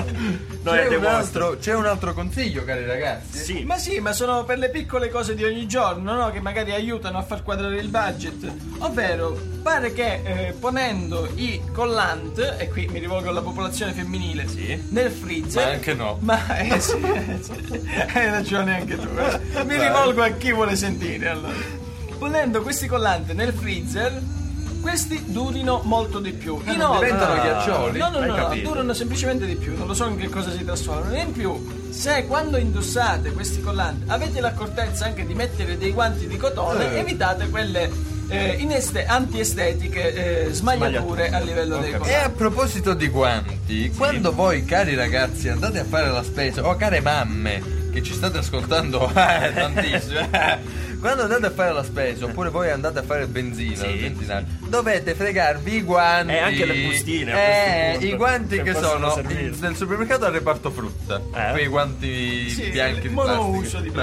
Noi C'è è un, dei altro, c'è un altro consiglio, cari ragazzi? Sì. Ma sì, ma sono per le piccole cose di ogni giorno, no? Che magari aiutano a far quadrare il budget. Ovvero, pare che eh, ponendo i collant, e qui mi rivolgo alla popolazione femminile, Sì. nel freezer. Ma anche no. Ma eh, sì, eh, sì. Hai ragione anche tu. eh. Mi rivolgo a chi vuole sentire allora. Ponendo questi collant nel freezer, questi durino molto di più. Inoltre, Diventano Ah. ghiaccioli. No, no, Hai no, no, capito. durano semplicemente di più, non lo so in che cosa si trasformano. E in più, se quando indossate questi collanti avete l'accortezza anche di mettere dei guanti di cotone, Eh. evitate quelle eh, ineste- antiestetiche eh, smagliature a livello Ho dei capito. E collanti. a proposito di guanti, quando voi, cari ragazzi, andate a fare la spesa, o care mamme che ci state ascoltando eh, tantissimo, eh, quando andate a fare la spesa, oppure voi andate a fare benzina, Sì. al benzinaio, dovete fregarvi i guanti. E anche le bustine, a Eh, questo punto, i guanti che che possono sono servire. in- nel supermercato al reparto frutta. Eh. Quei guanti Sì, bianchi di monouso plastica. di Bravo. plastica.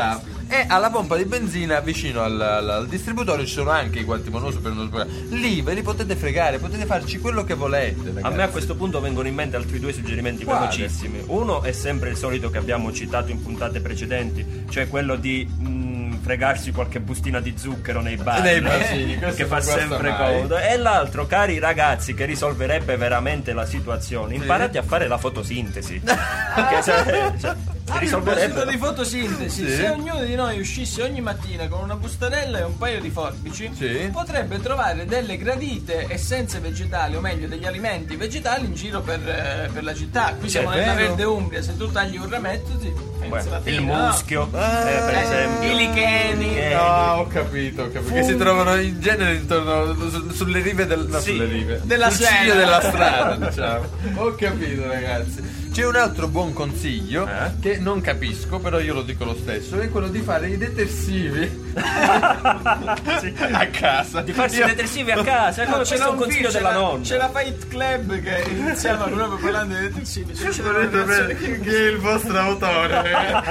E alla pompa di benzina vicino al, al, al distributore ci sono anche i guanti monoso per non sbagliare. Lì ve li potete fregare, potete farci quello che volete, ragazzi. A me a questo punto vengono in mente altri due suggerimenti Quale? velocissimi. Uno è sempre il solito che abbiamo citato in puntate precedenti, cioè quello di mh, fregarsi qualche bustina di zucchero nei bar, Nei no? basini, questo che fa non guasta sempre mai. comodo. E l'altro, cari ragazzi, che risolverebbe veramente la situazione, imparate a fare la fotosintesi. Che se, cioè, A risolverebbe proposito di fotosintesi, Sì. se ognuno di noi uscisse ogni mattina con una bustarella e un paio di forbici, Sì. potrebbe trovare delle gradite essenze vegetali, o meglio degli alimenti vegetali in giro per, eh, per la città. Qui siamo è nella vero. Verde Umbria, se tu tagli un rametto ti pensi alla Beh, fine, il no? muschio, Ah, eh, per eh, esempio. i licheni. Licheni. No, ho capito, ho capito. Che si trovano in genere intorno su- sulle rive del no, Sì. sulle rive Della sul ciglio Sena. della strada, diciamo. Ho capito, ragazzi. C'è un altro buon consiglio Eh? che non capisco, però io lo dico lo stesso, è quello di fare i detersivi Sì. a casa. Di farsi Io- i detersivi a casa, No, no, ce questo l'ha è un un consiglio film, della c'è la- nonna. C'è la Fight Club che iniziava proprio parlando di detersivi. Succede Volete una sapere chi è il vostro autore?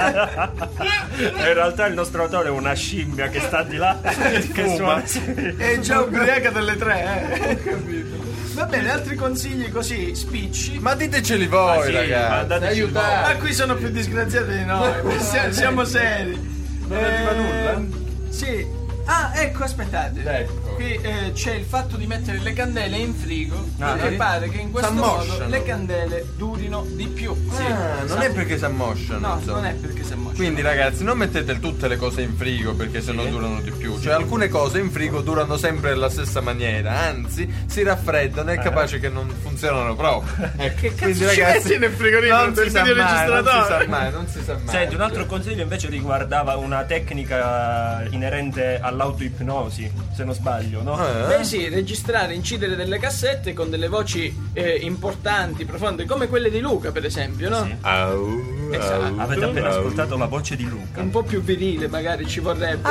In realtà il nostro autore è una scimmia che sta di là che fuma. suona, sì. È già ubriaca delle tre, eh. Ho capito. Va bene, altri consigli così spicci. Ma diteceli voi, Ma sì, ma ragazzi. dateci Aiutate. Ma qui sono più disgraziati di noi, siamo, siamo seri. Non arriva nulla? Sì. Ah, ecco, aspettate. Ecco. Qui eh, c'è il fatto di mettere le candele in frigo Ah, e sì? pare che in questo S'ammosciano. modo le candele durino di più. Ah, non è perché si ammosciano. No, insomma. non è perché si ammosciano. Quindi ragazzi, non mettete tutte le cose in frigo perché sennò durano di più. Cioè alcune cose in frigo durano sempre alla stessa maniera, anzi si raffreddano, è capace che non funzionano proprio. Ecco, Che cazzo quindi ci ragazzi, metti nel frigorifero non del si sa mai, non si videoregistratore? sa mai, non si sa mai. Senti, un altro consiglio invece riguardava una tecnica inerente all'autoipnosi, se non sbaglio, no? Eh? Beh sì, registrare, incidere delle cassette con delle voci eh, importanti, profonde, come quelle di Luca per esempio, no? Sì. Au, Esatto. au, Avete appena au. ascoltato la voce di Luca. Un po' più virile magari ci vorrebbe.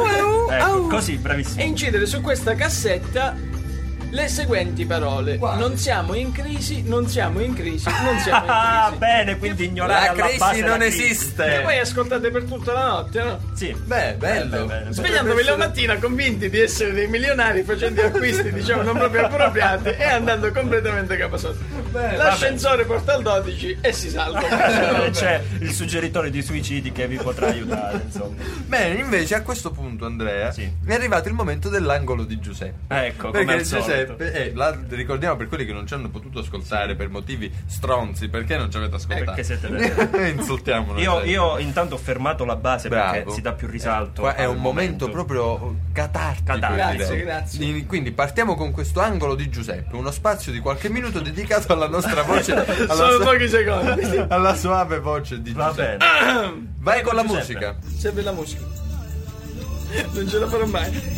Ecco, così, E bravissimo. incidere su questa cassetta le seguenti parole. Non siamo in crisi, non siamo in crisi, non siamo in Ah, crisi. bene, quindi ignorare La alla crisi base la non crisi. E esiste. poi ascoltate per tutta la notte, no? Sì. Beh, bello. Bene, bene. Svegliandovi la mattina convinti di essere dei milionari, facendo acquisti diciamo non proprio appropriati e andando completamente capasotto. L'ascensore porta al dodici e si salta. Eh, C'è il suggeritore di suicidi che vi potrà aiutare, insomma. Bene, invece a questo punto, Andrea, Sì. è arrivato il momento dell'angolo di Giuseppe. Ecco, come Perché al solito. Giuseppe, eh, la- ricordiamo per quelli che non ci hanno potuto ascoltare per motivi stronzi, perché non ci avete ascoltato? Perché siete dei- Insultiamo noi. Io, io intanto ho fermato la base perché Bravo. si dà più risalto. Qua è al un momento, proprio catartico. Catartico. direi. Grazie, grazie. Quindi- Quindi partiamo con questo angolo di Giuseppe, uno spazio di qualche minuto dedicato alla nostra voce, alla, Sono sua- pochi secondi. alla suave voce di Va Giuseppe. bene. Vai con la Giuseppe. musica. Serve la musica. Non ce la farò mai.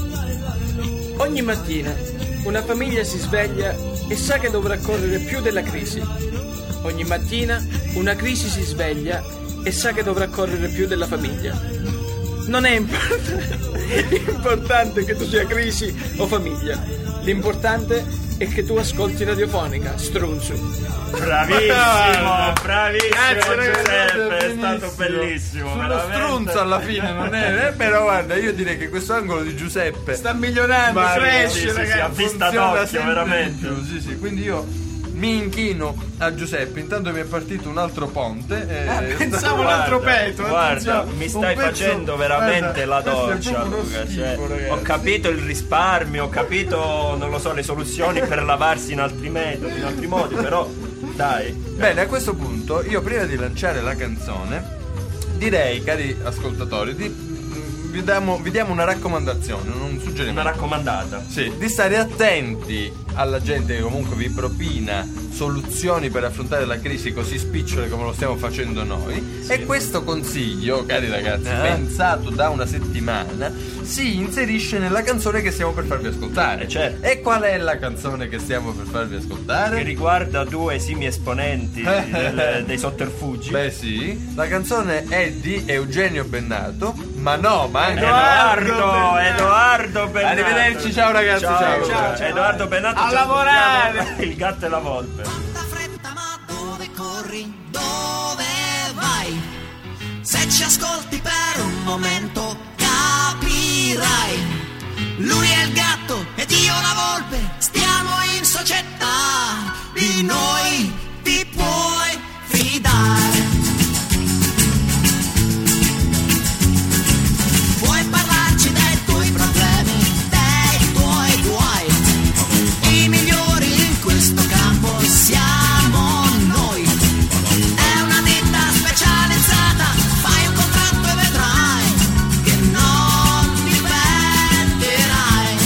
Ogni mattina una famiglia si sveglia e sa che dovrà correre più della crisi. Ogni mattina una crisi si sveglia e sa che dovrà correre più della famiglia. Non è import- importante che tu sia crisi o famiglia. L'importante è che tu ascolti radiofonica, strunzu. Bravissimo, bravissimo Grazie, ragazzi, Giuseppe, è benissimo. stato bellissimo. Sullo veramente. strunzo alla fine, non è? Eh, però guarda, io direi che questo angolo di Giuseppe Sta migliorando, Ma- cresce, sì, sì, sì, ragazzi. a vista funziona d'occhio, sempre veramente. di più, sì, sì, quindi io mi inchino a Giuseppe, intanto mi è partito un altro ponte. eh, Ah, pensavo un altro Guarda, petto. Guarda, attenzione. mi Un stai pezzo- facendo veramente guarda, la questo è doccia, proprio uno Luca, schifo, cioè, ragazzi. ho capito il risparmio, ho capito, non lo so, le soluzioni per lavarsi in altri metodi, in altri modi, però dai. Bene, a questo punto io prima di lanciare la canzone direi, cari ascoltatori, di, vi, diamo, vi diamo una raccomandazione, un suggerimento. Una raccomandata. Sì, di stare attenti alla gente che comunque vi propina soluzioni per affrontare la crisi così spicciole come lo stiamo facendo noi. E questo consiglio, cari ragazzi, Eh. pensato da una settimana, si inserisce nella canzone che stiamo per farvi ascoltare. Eh, certo. E qual è la canzone che stiamo per farvi Che ascoltare? riguarda due esimi esponenti del- dei sotterfugi. Beh sì, la canzone è di Eugenio Bennato, ma no, ma anche Edoardo, Edoardo Bennato. Arrivederci, ciao ragazzi, ciao. Ciao, Ciao, ciao. Edoardo Bennato. A ci lavorare. ascoltiamo Il gatto e la volpe. Quanta fretta, ma dove corri? Dove vai? Se ci ascolti per un momento capirai. Lui è il gatto ed io la volpe, stiamo in società, di noi ti puoi fidare. Puoi parlarci dei tuoi problemi, dei tuoi guai. I migliori in questo campo siamo noi. È una ditta specializzata, fai un contratto e vedrai che non ti pentirai.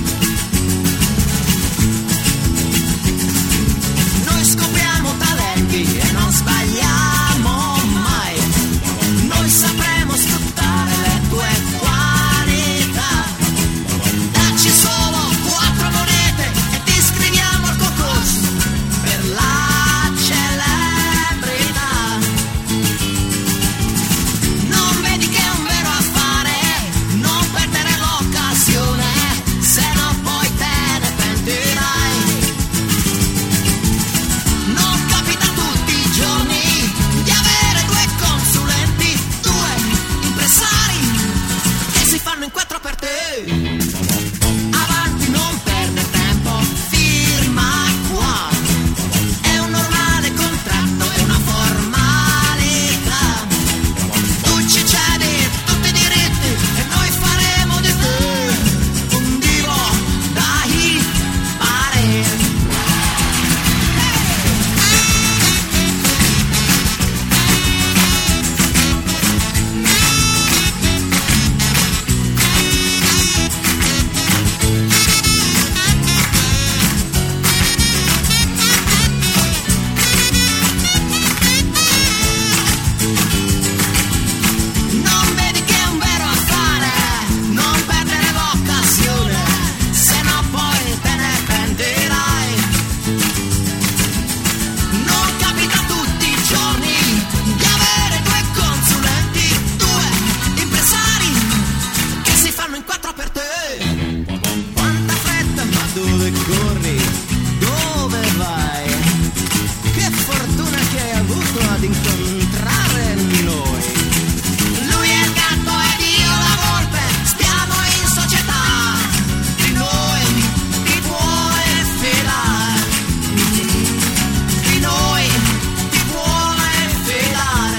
Noi scopriamo talenti e non sbagliamo mai. Noi sapremo sfruttare le tue qualità. Dacci solo quattro monete e ti iscriviamo al concorso per la celebrità. Non vedi che è un vero affare, non perdere l'occasione, se no poi te ne pentirai. Non capita tutti i giorni di avere due consulenti, due impresari che si fanno in quattro per te. Avanti, non perdere tempo, firma qua. È un normale contratto, è una formalità. Tu ci cedi tutti i diritti e noi faremo di te un divo da hippare. Non vedi che è un vero affare, non perdere l'occasione, se no poi te ne pentirai. Non capita tutti i giorni di avere due consulenti, due impresari che si fanno in quattro per te. Quanta fretta, ma dove corri? Dove vai? Che fortuna che hai avuto ad incontrare noi. Lui è il gatto ed io la volpe, stiamo in società, di noi ti puoi fidare. Di noi ti puoi fidare.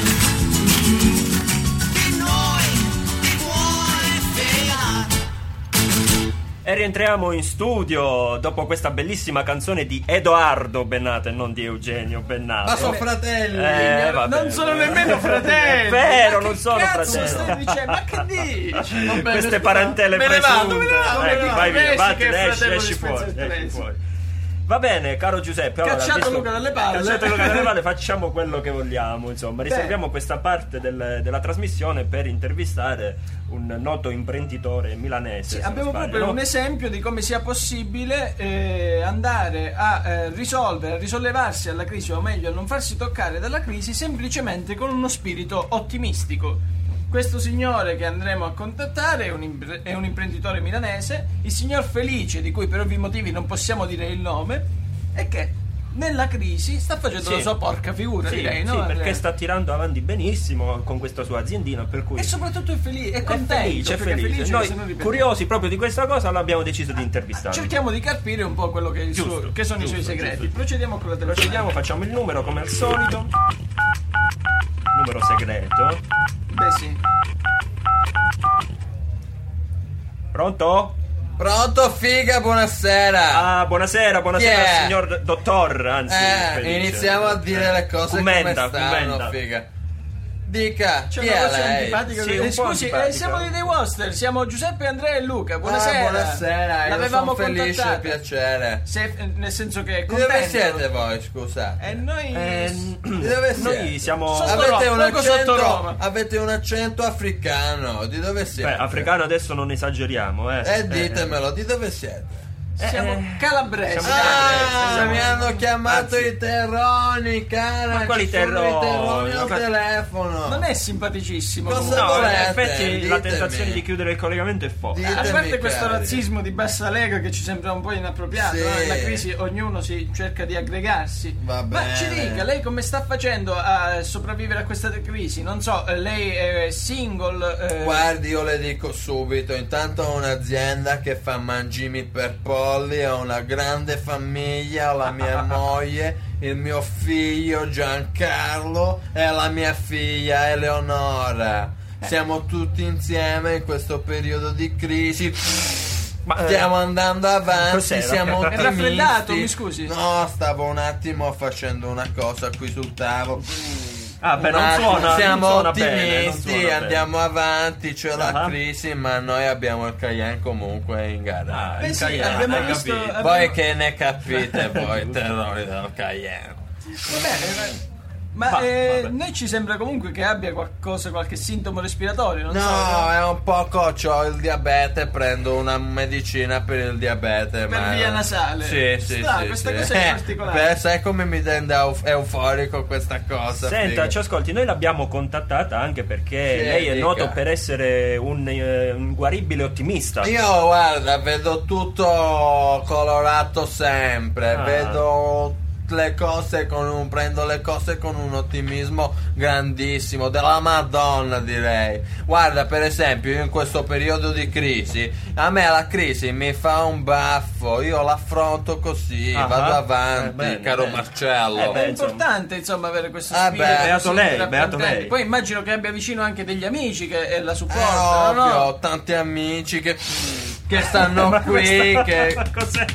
Di noi ti puoi fidare. E rientriamo in studio dopo questa bellissima canzone di Edoardo Bennato e non di Eugenio Bennato. Ma sono fratelli. Eh, Non vabbè. sono nemmeno fratelli. È vero, Ma non che sono cazzo fratelli. stai dicendo? Ma che dici? Vabbè, Queste parentele me ne vado, me presunte. ne vado, me ne Ecco, vado. vai via, Esci vatti, che è esci, fratello esci di fuori, Spencer esci Tracy. fuori. Va bene, caro Giuseppe, allora, Cacciato visto- Luca dalle palle. Cacciato Luca dalle palle, facciamo quello che vogliamo, insomma, riserviamo questa parte del- della trasmissione per intervistare un noto imprenditore milanese. Sì, se non abbiamo sbaglio, proprio no? un esempio di come sia possibile eh, andare a eh, risolvere, a risollevarsi alla crisi, o meglio a non farsi toccare dalla crisi semplicemente con uno spirito ottimistico. Questo signore che andremo a contattare è un, impre- è un imprenditore milanese, il signor Felice, di cui per ovvi motivi non possiamo dire il nome, e che nella crisi sta facendo Sì. la sua porca figura, Sì, direi, no? sì, Andrea? perché sta tirando avanti benissimo con questa sua aziendina, per cui E soprattutto è, felice, è è contento, felice, è perché felice. felice Noi, se non ripetiamo. curiosi proprio di questa cosa, l'abbiamo deciso di intervistare. Cerchiamo di capire un po' quello che, è il Giusto, suo- che sono giusto, i suoi segreti. giusto. Procediamo con la telefonata. Procediamo, facciamo il numero come al solito. Numero segreto. Beh sì. Pronto? Pronto, figa, buonasera. Ah, buonasera, buonasera Chi è? signor dottor, anzi. Eh, Felice. iniziamo a dire le cose Commenta, come stanno, commenta. figa. Dica, C'è chi una è voce lei? antipatica. Sì, Eh, un po' scusi, antipatica. eh, siamo di The Woster, siamo Giuseppe, Andrea e Luca. Buonasera. Ah, buonasera, io L'avevamo sono felice e contattata. piacere. Se- eh, nel senso che è Di dove contento. siete voi, scusate? E noi Eh, Di dove siete? noi siamo. Sotto Avete Roma, un, poco sotto accento, Roma. avete un accento africano, di dove siete? Beh, africano adesso non esageriamo, eh. Eh, ditemelo, di dove siete? Siamo Eh, calabresi. siamo Ah, Siamo- mi hanno chiamato Anzi- i terroni, cara. Ma quali ci sono terroni? i terroni al Ma- telefono. Non è simpaticissimo. Cosa comunque. No, in volete? effetti la Ditemi. tentazione di chiudere il collegamento è forte. Ditemi, A parte questo cari. razzismo di bassa lega che ci sembra un po' inappropriato, Sì. no? Nella crisi ognuno si cerca di aggregarsi. Va Ma bene. ci dica, lei come sta facendo a sopravvivere a questa crisi? Non so, eh, lei è single? eh, Guardi, io le dico subito, intanto ho un'azienda che fa mangimi per polli, ho una grande famiglia, ho la mia moglie, il mio figlio Giancarlo e la mia figlia Eleonora. Siamo tutti insieme in questo periodo di crisi. Ma, eh, Stiamo andando avanti, cos'era? siamo È ottimisti. raffreddato, mi scusi? No, stavo un attimo facendo una cosa qui sul tavolo. Ah, beh, Un non attimo, suona, siamo non suona bene, non ottimisti, suona bene. andiamo avanti, c'è la Ah. crisi, ma noi abbiamo il Cayenne comunque in gara. Ah, Beh, il sì, Cayenne, abbiamo hai visto- capito. abbiamo- Voi che ne capite voi, terrori del Cayenne? Va bene, eh, ma Va, eh, vabbè. noi ci sembra comunque che abbia qualcosa, qualche sintomo respiratorio, non No, so. è un poco, c'ho il diabete, prendo una medicina per il diabete. Per ma via nasale. Sì, sì, Strano, sì. questa sì. cosa è Eh, particolare. beh, sai come mi rende euf- euforico questa cosa? Senta, figa? ci ascolti, noi l'abbiamo contattata anche perché Sì, lei è dica. noto per essere un, eh, un guaribile ottimista. Io guarda, vedo tutto colorato sempre, Ah. vedo le cose con un prendo le cose con un ottimismo grandissimo della Madonna, direi. Guarda, per esempio, io in questo periodo di crisi, a me la crisi mi fa un baffo, io l'affronto così, Ah. vado Eh, avanti, bene, caro bene. Marcello. Eh, È beh, insomma. importante insomma avere questo Ah, spirito beh. così Beato lei, rappresentante. beato lei. Poi immagino che abbia vicino anche degli amici che eh, la Eh, supportano, ovvio, no? ho tanti amici che, che stanno Ma qui, questa- che ma cos'è?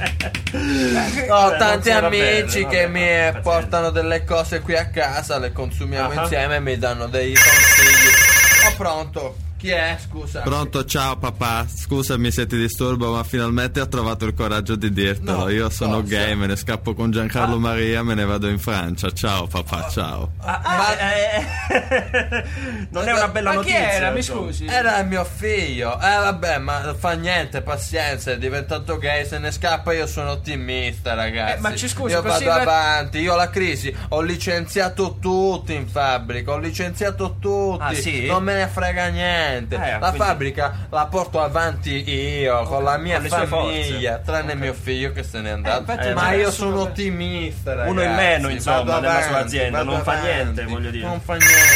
ho Eh, tanti non sarà amici bene, che vabbè, mi pazienza. portano delle cose qui a casa, le consumiamo Ah. insieme e mi danno dei consigli. Oh, pronto? Chi è? Scusa. Pronto, ciao papà, scusami se ti disturbo, ma finalmente ho trovato il coraggio di dirtelo. No, Io sono cosa? gay, me ne scappo con Giancarlo Maria, me ne vado in Francia. Ciao papà, ciao. Ah, Ma- eh, non è una bella Ma chi notizia. era? Mi insomma. scusi. Era il mio figlio. Eh vabbè, ma fa niente, pazienza, è diventato gay, se ne scappa, io sono ottimista, ragazzi. Eh, ma ci scusi, io così vado va- avanti, io la crisi, ho licenziato tutti in fabbrica, ho licenziato tutti. Ah, sì? Non me ne frega niente. Eh, la quindi- fabbrica la porto avanti io, con la mia con le sue famiglia, forze. tranne Ok. mio figlio che se n'è andato. infatti, Eh, ma vabbè, io nessuno- sono ottimista, ragazzi. Uno in meno, insomma, Vado nella sua avanti, azienda, vado non fa avanti. niente, voglio dire. Non fa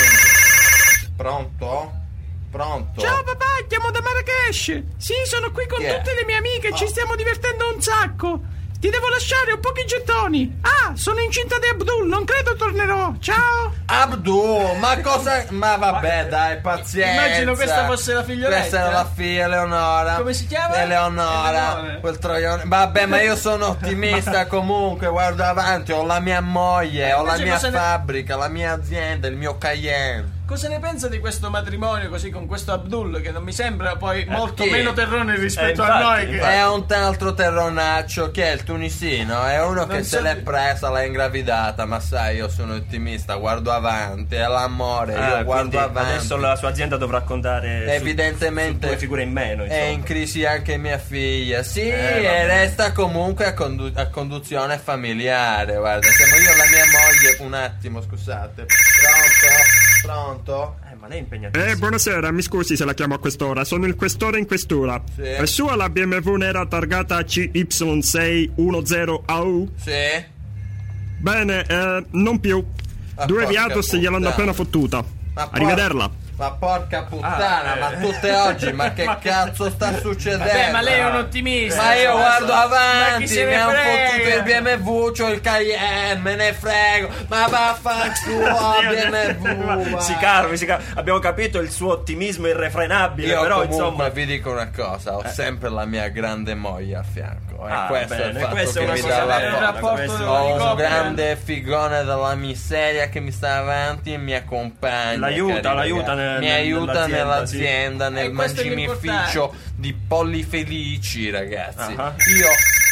niente. Pronto? Pronto? Ciao papà, chiamo da Marrakesh. Sì, sono qui con Chi è? tutte le mie amiche, ci stiamo divertendo un sacco. Ti devo lasciare ho pochi gettoni. Ah, sono incinta di Abdul, non credo tornerò. Ciao. Abdul, ma cosa? Ma vabbè, dai, pazienza. Immagino questa fosse la figlioletta. Questa era la figlia Eleonora. Come si chiama? Eleonora. Eleonora. Quel troione. Vabbè, ma io sono ottimista comunque. Guardo avanti, ho la mia moglie, ho la invece mia cosa ne- fabbrica, la mia azienda, il mio Cayenne. Cosa ne pensa di questo matrimonio così con questo Abdul che non mi sembra poi molto chi? meno terrone rispetto Eh, a infatti, noi che... infatti. È un altro terronaccio che è il tunisino, è uno che Non se so l'è di- presa, l'ha ingravidata, ma sai, io sono ottimista, guardo avanti, è l'amore, Ah, io guardo quindi avanti. adesso la sua azienda dovrà contare su- Evidentemente su due figure in meno, è insomma. in crisi anche mia figlia. Sì, Eh, e vabbè. resta comunque a, condu- a conduzione familiare. Guarda, siamo io e la mia moglie. Un attimo, scusate. Pronto? Pronto? Eh, ma lei è impegnatissimo. Eh, buonasera, mi scusi se la chiamo a quest'ora, sono il questore in questura. Sì. È sua la B M W nera targata C Y sei uno zero A U? Sì? Bene, eh, non più. Ah, Due porca Viatos gliel'hanno puttana. appena fottuta. Ma por- Arrivederla. Ma porca puttana, Ah, eh. ma tutte oggi, ma che cazzo sta succedendo? Vabbè, ma lei è un ottimista. Ma io insomma. guardo Ma chi avanti, se ne mi hanno frega? fottuto il B M W, c'ho il Cayenne, me ne frego. Ma vaffanculo B M W. va. Si calmi, si calmi. Abbiamo capito il suo ottimismo irrefrenabile, Io però comunque insomma. vi dico una cosa, ho sempre la mia grande moglie a fianco. E Ah, questo è bene, il fatto questa è che una mi cosa dà la vera, il forza. rapporto questo- di Ho un coppia. grande figone della miseria che mi sta avanti e mi accompagna. L'aiuta, cari l'aiuta ragazzi. nel- mi nel- aiuta nell'azienda, nell'azienda, nel E questo è mangimificio di polli felici, ragazzi. Ah. Io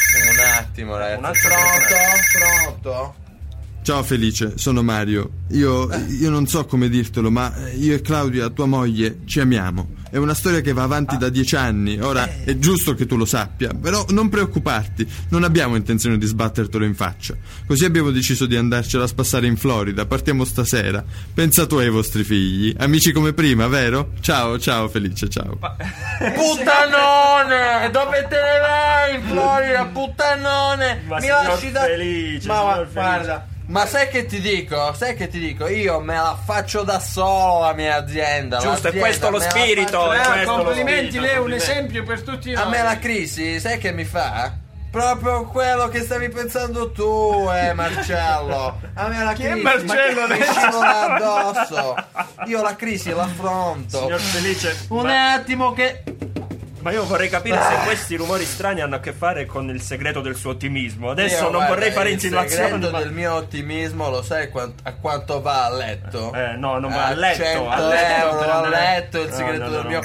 un attimo, Un ragazzi. attimo, Pronto? Pronto? Ciao Felice, sono Mario. Io, io non so come dirtelo, ma io e Claudia, tua moglie, ci amiamo. È una storia che va avanti da dieci anni. Ora è giusto che tu lo sappia, però non preoccuparti, non abbiamo intenzione di sbattertelo in faccia. Così abbiamo deciso di andarcela a spassare in Florida. Partiamo stasera. Pensa tu ai vostri figli, amici come prima, vero? Ciao, ciao Felice, ciao. Puttanone! Dove te ne vai in Florida, puttanone? Ma Mi signor lasci da... Felice, Ma signor va- guarda, ma sai che ti dico? Sai che ti dico? Io me la faccio da solo la mia azienda. Giusto, è l'azienda questo lo me la spirito, faccio- è Ah, questo lo complimenti, spirito, lei è un complimenti. esempio per tutti noi. A me la crisi, sai che mi fa? Proprio quello che stavi pensando tu, eh, Marcello. A me la Chi è crisi Marcello mi adesso? scivola addosso. Io la crisi l'affronto. Signor Felice, Un ma, attimo che... ma io vorrei capire se questi rumori strani hanno a che fare con il segreto del suo ottimismo. Adesso Io, non guarda, vorrei fare insinuazioni. Il segreto ma- del mio ottimismo lo sai quant- a quanto va a letto? Eh, no, non va a letto, cento a letto euro per a andare- letto il No, segreto no, del no, mio... no.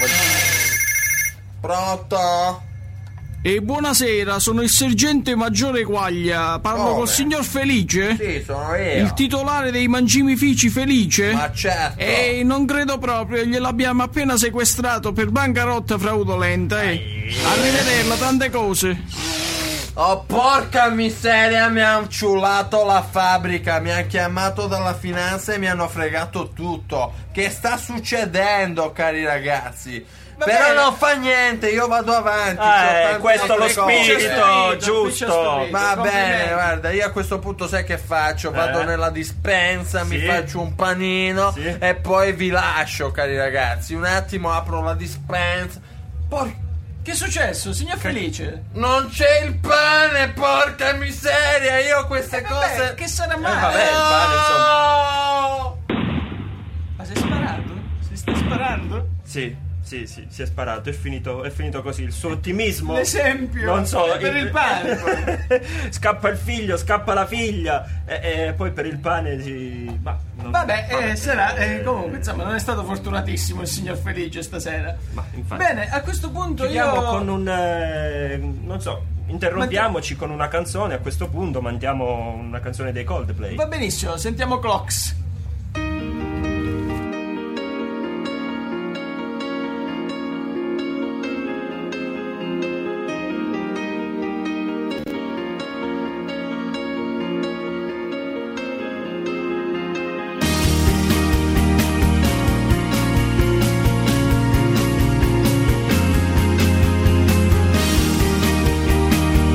Pronto? E buonasera, sono il sergente maggiore Quaglia. Parlo Come? col signor Felice? Sì, sono io. Il titolare dei mangimifici Felice? Ma certo. E non credo proprio, gliel'abbiamo appena sequestrato per bancarotta fraudolenta, eh. Arrivederla, tante cose. Oh, porca miseria, mi hanno ciullato la fabbrica, mi hanno chiamato dalla finanza e mi hanno fregato tutto. Che sta succedendo, cari ragazzi? Va Però bene. non fa niente, io vado avanti. c'ho Eh, tante questo è lo altre cose. spirito, Spirito, giusto. spirito. Va Complimenti. bene, guarda, io a questo punto sai che faccio? Vado Eh? nella dispensa, mi Sì. faccio un panino Sì. e poi vi lascio, cari ragazzi. Un attimo apro la dispensa. Porca... Che è successo, signor Felice? Non c'è il pane, porca miseria! Io queste Eh, vabbè, cose... che sarà Eh, mai? vabbè, il pane, insomma. No! Ma sei sparato? Si sta sparando? Sì, sì, sì, si è sparato, è finito, è finito così. Il suo ottimismo. L'esempio Non so. è per il pane. Scappa il figlio, scappa la figlia. E, e poi per il pane si. Ma, non- Vabbè, eh, sarà. eh, comunque, insomma, non è stato fortunatissimo il signor Felice stasera. Ma, infatti. Bene, a questo punto Chiudiamo io. con un. eh, non so. Interrompiamoci con una canzone. A questo punto mandiamo una canzone dei Coldplay. Va benissimo, sentiamo Clocks.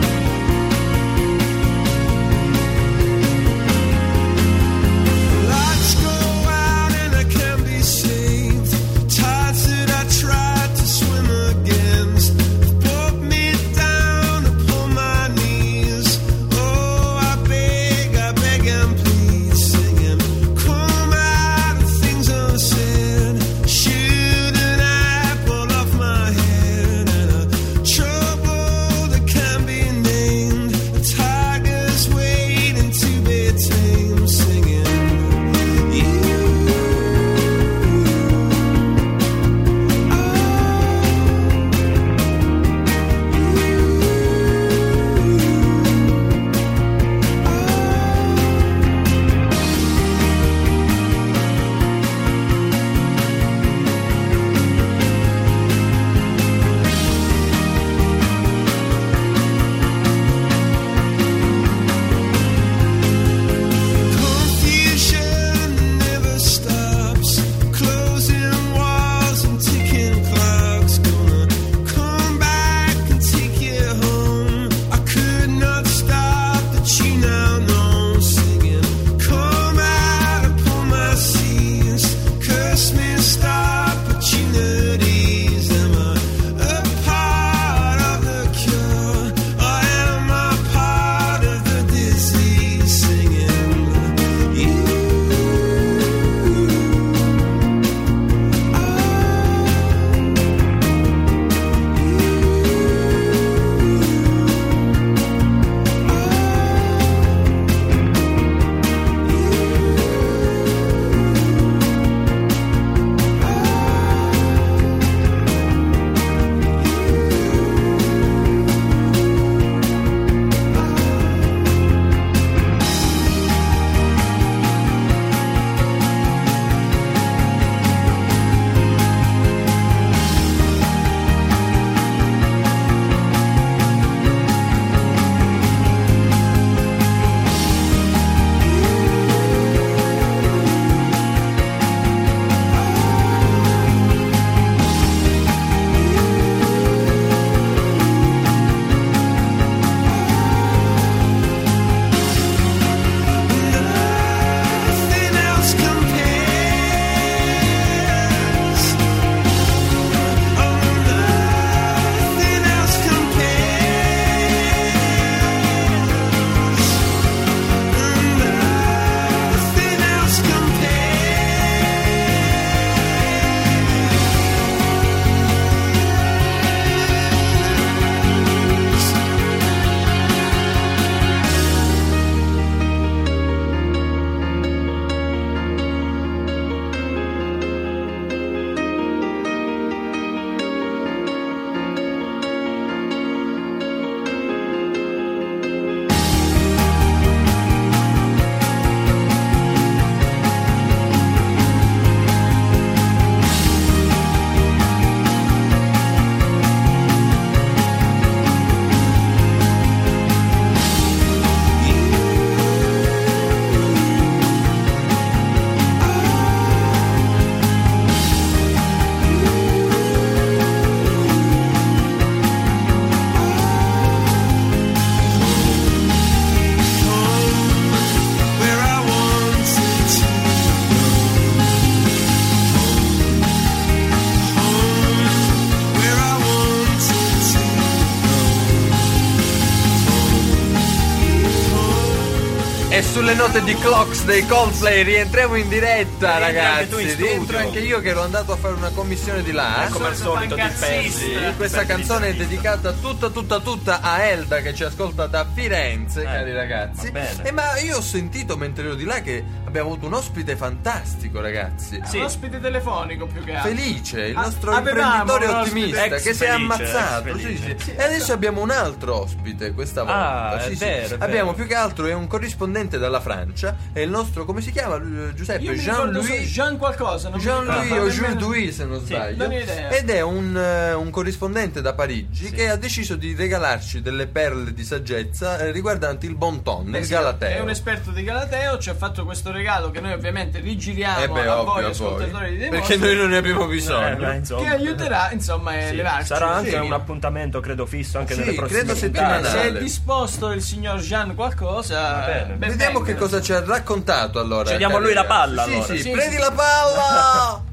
La E sulle note di Clocks dei Coldplay rientriamo in diretta, Rientri anche tu in ragazzi. studio. Rientro anche io che ero andato a fare una commissione di là. Come al solito ti Fancazzista. perdi. Questa canzone è dedicata tutta tutta tutta a Elda che ci ascolta da Firenze, cari ragazzi. va bene. E ma io ho sentito mentre ero di là che abbiamo avuto un ospite fantastico, ragazzi. Sì. Un ospite telefonico più che altro. Felice, il Ah, nostro avevamo imprenditore un ospite ottimista ex che si è Felice, ammazzato. ex Sì, Felice. sì. E adesso abbiamo un altro ospite questa volta. Ah, Sì, è sì. vero, è vero. Abbiamo più che altro è un corrispondente dalla Francia. È il nostro, come si chiama? Eh, Giuseppe Io mi ricordo so- Jean-Louis. Jean qualcosa, non mi Jean-Louis ricordo o nemmeno- Jules se non Sì, sbaglio. non ho idea. Ed è un, eh, un corrispondente da Parigi che ha deciso di regalarci delle perle di saggezza eh, riguardanti il bon ton, il È Galateo. un esperto di Galateo, ci ha fatto questo regalo che noi ovviamente rigiriamo Eh beh, a ovvio, voi a ascoltatori voi. di Dei Perché Mostri, noi non ne abbiamo Eh, bisogno. beh, insomma. che aiuterà insomma a Sì, levarci sarà anche sì. un appuntamento credo fisso anche Sì, nelle prossime credo puntate. settimanale. Se è disposto il signor Jean qualcosa, Va bene. ben Vediamo venga. che cosa ci ha raccontato allora. Ci diamo a cari lui la ragazzi. palla, Sì, allora. sì, Sì, prendi sì. la palla!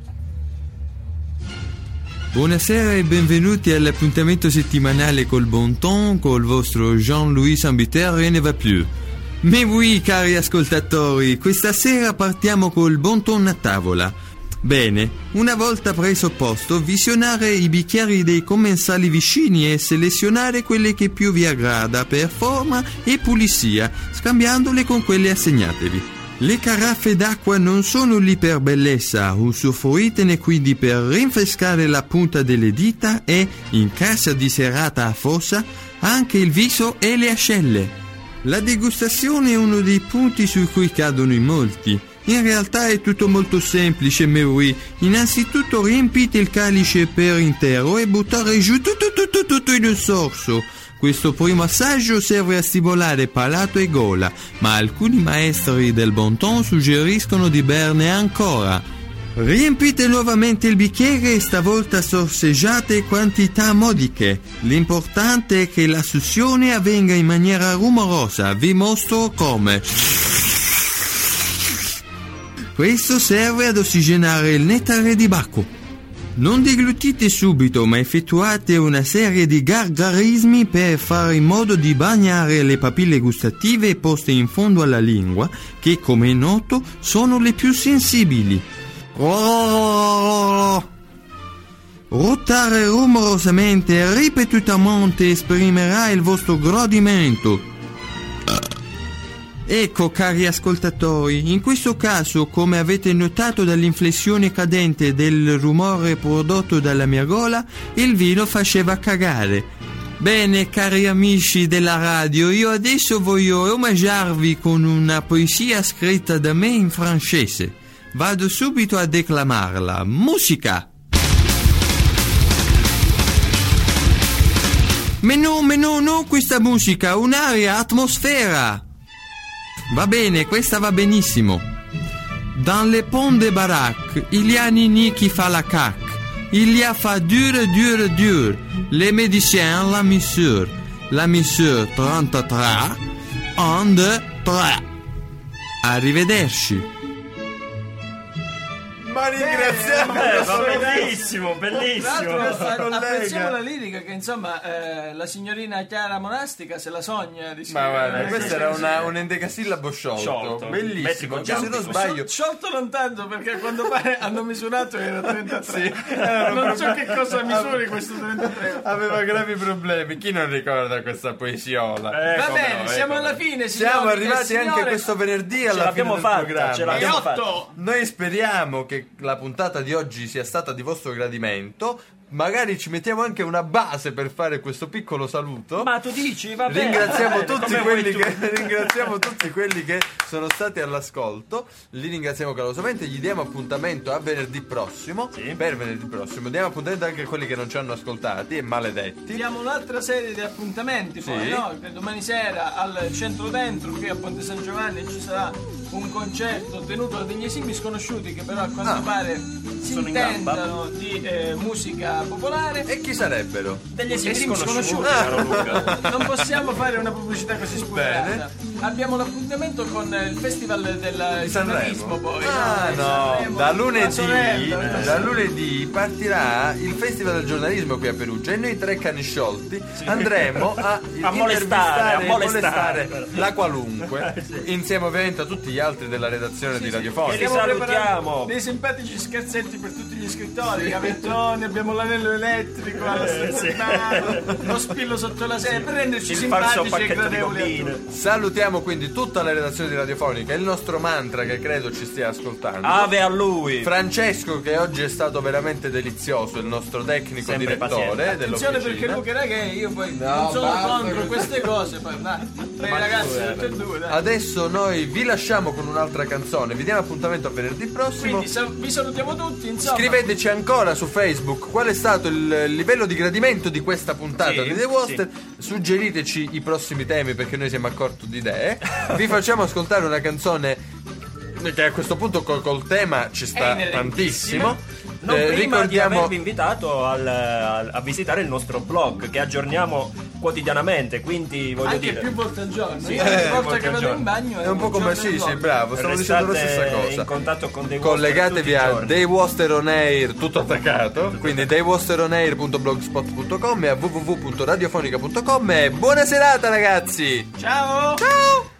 Buonasera e benvenuti all'appuntamento settimanale col bon ton col vostro Jean-Louis Sambiter e ne va più. Mais oui, cari ascoltatori, questa sera partiamo col bon ton a tavola. Bene, una volta preso posto, visionare i bicchieri dei commensali vicini e selezionare quelle che più vi aggrada per forma e pulizia, scambiandole con quelle assegnatevi. Le caraffe d'acqua non sono lì per bellezza, usufruitene quindi per rinfrescare la punta delle dita e, in casa di serata a fossa, anche il viso e le ascelle. La degustazione è uno dei punti su cui cadono in molti. In realtà è tutto molto semplice, mais oui. Innanzitutto riempite il calice per intero e buttare giù tutto tutto tutto in un sorso. Questo primo assaggio serve a stimolare palato e gola, ma alcuni maestri del bon ton suggeriscono di berne ancora. Riempite nuovamente il bicchiere e stavolta sorseggiate quantità modiche. L'importante è che la suzione avvenga in maniera rumorosa. Vi mostro come. Questo serve ad ossigenare il nettare di Bacco. Non deglutite subito, ma effettuate una serie di gargarismi per fare in modo di bagnare le papille gustative poste in fondo alla lingua, che, come è noto, sono le più sensibili. Ruotare rumorosamente e ripetutamente esprimerà il vostro gradimento. Ecco, cari ascoltatori, in questo caso, come avete notato dall'inflessione cadente del rumore prodotto dalla mia gola, il vino faceva cagare. Bene, cari amici della radio, io adesso voglio omaggiarvi con una poesia scritta da me in francese. Vado subito a declamarla. Musica! Ma no, ma no, no, questa musica, un'aria, atmosfera! Va bene, questa va benissimo. Dans les ponts de baraque, il y a Nini qui fa la cac. Il y a fa dur, dur, dur. Les médecins, la misure. La misure trentatré. Un, deux, trois. Arrivederci. Ma ringraziamo Eh, il va nostro bellissimo, Tra bellissimo. l'altro, collega. apprezziamo la lirica che insomma eh, la signorina Chiara Monastica se la sogna di Ma guarda, Eh, questo sì, era sì, una, sì. un endecasillabo sciolto, Sciolto. bellissimo. Metrico Cioè, se non giantico. sbaglio, Sciolto non tanto perché a quanto pare hanno misurato era trentatré. erano Non so proprio- che cosa misuri questo trentatré. aveva gravi problemi. Chi non ricorda questa poesiola? Eh, Va come bene, no, siamo ecco. alla fine, signori Siamo e arrivati anche signore. questo venerdì Ce alla fine l'abbiamo del fatta, programma. ce l'abbiamo E fatta. otto. Noi speriamo che la puntata di oggi sia stata di vostro gradimento. Magari ci mettiamo anche una base per fare questo piccolo saluto. Ma tu dici, va bene. Ringraziamo va bene, tutti, come quelli vuoi tu. che, ringraziamo tutti quelli che sono stati all'ascolto. Li ringraziamo calorosamente. Gli diamo appuntamento a venerdì prossimo. Sì. Per venerdì prossimo. Diamo appuntamento anche a quelli che non ci hanno ascoltati e maledetti. Diamo un'altra serie di appuntamenti poi, Sì. no? Che domani sera al Centro Dentro, qui a Ponte San Giovanni, ci sarà un concerto tenuto da degli esimi sconosciuti che però a quanto Ah. pare si Sono in gamba. intendano di eh, musica cultura popolare. E chi sarebbero? Degli esimi Esimi sconosciuti, sconosciuti. caro Luca. Non possiamo fare una pubblicità così sputarata. Abbiamo l'appuntamento con il festival del Di Sanremo. giornalismo poi. Ah Di no, Sanremo, da la lunedì, sorella, da lunedì partirà il Festival del giornalismo qui a Perugia e noi tre cani sciolti andremo a, A molestare, a intervistare e molestare. la qualunque, insieme ovviamente a tutti gli altri della redazione di Radiofonica. Li Stiamo salutiamo. preparando dei simpatici scherzetti per tutti gli scrittori, Gavettoni, abbiamo l'anello elettrico, alla statale, lo spillo sotto la sedia per renderci Il falso simpatici e pacchetto di gradevoli a gommine. tutti. Salutiamo quindi tutta la redazione di Radiofonica, il nostro mantra che credo ci stia ascoltando. Ave a lui. Francesco che oggi è stato veramente delizioso, il nostro tecnico Sempre direttore paziente. Attenzione perché dell'officina. Luca era gay, io poi No, non sono basta contro così. queste cose, poi dai, per i ragazzi tutti e due, dai. Adesso noi vi lasciamo con un'altra canzone, vi diamo appuntamento a venerdì prossimo. Quindi sal- vi salutiamo tutti, insomma. Scriveteci ancora su Facebook qual è stato il livello di gradimento di questa puntata Sì, di The Woster. Suggeriteci i prossimi temi perché noi siamo a corto di idee. Vi facciamo ascoltare una canzone che a questo punto col, col tema ci sta È tantissimo. Non Eh, prima di ricordiamo avervi invitato al- al- a visitare il nostro blog che aggiorniamo quotidianamente, quindi voglio Anche dire più volte al giorno. Sì, Io eh, ogni più volta volte che al vado giorno. in bagno è un po' come sì, sì, bravo, stavo dicendo la stessa restate cosa. in contatto con dei Collegatevi a Woster Dave Woster on Air tutto attaccato, quindi dave woster on air punto blogspot punto com e a w w w punto radiofonica punto com e buona serata ragazzi! Ciao! Ciao!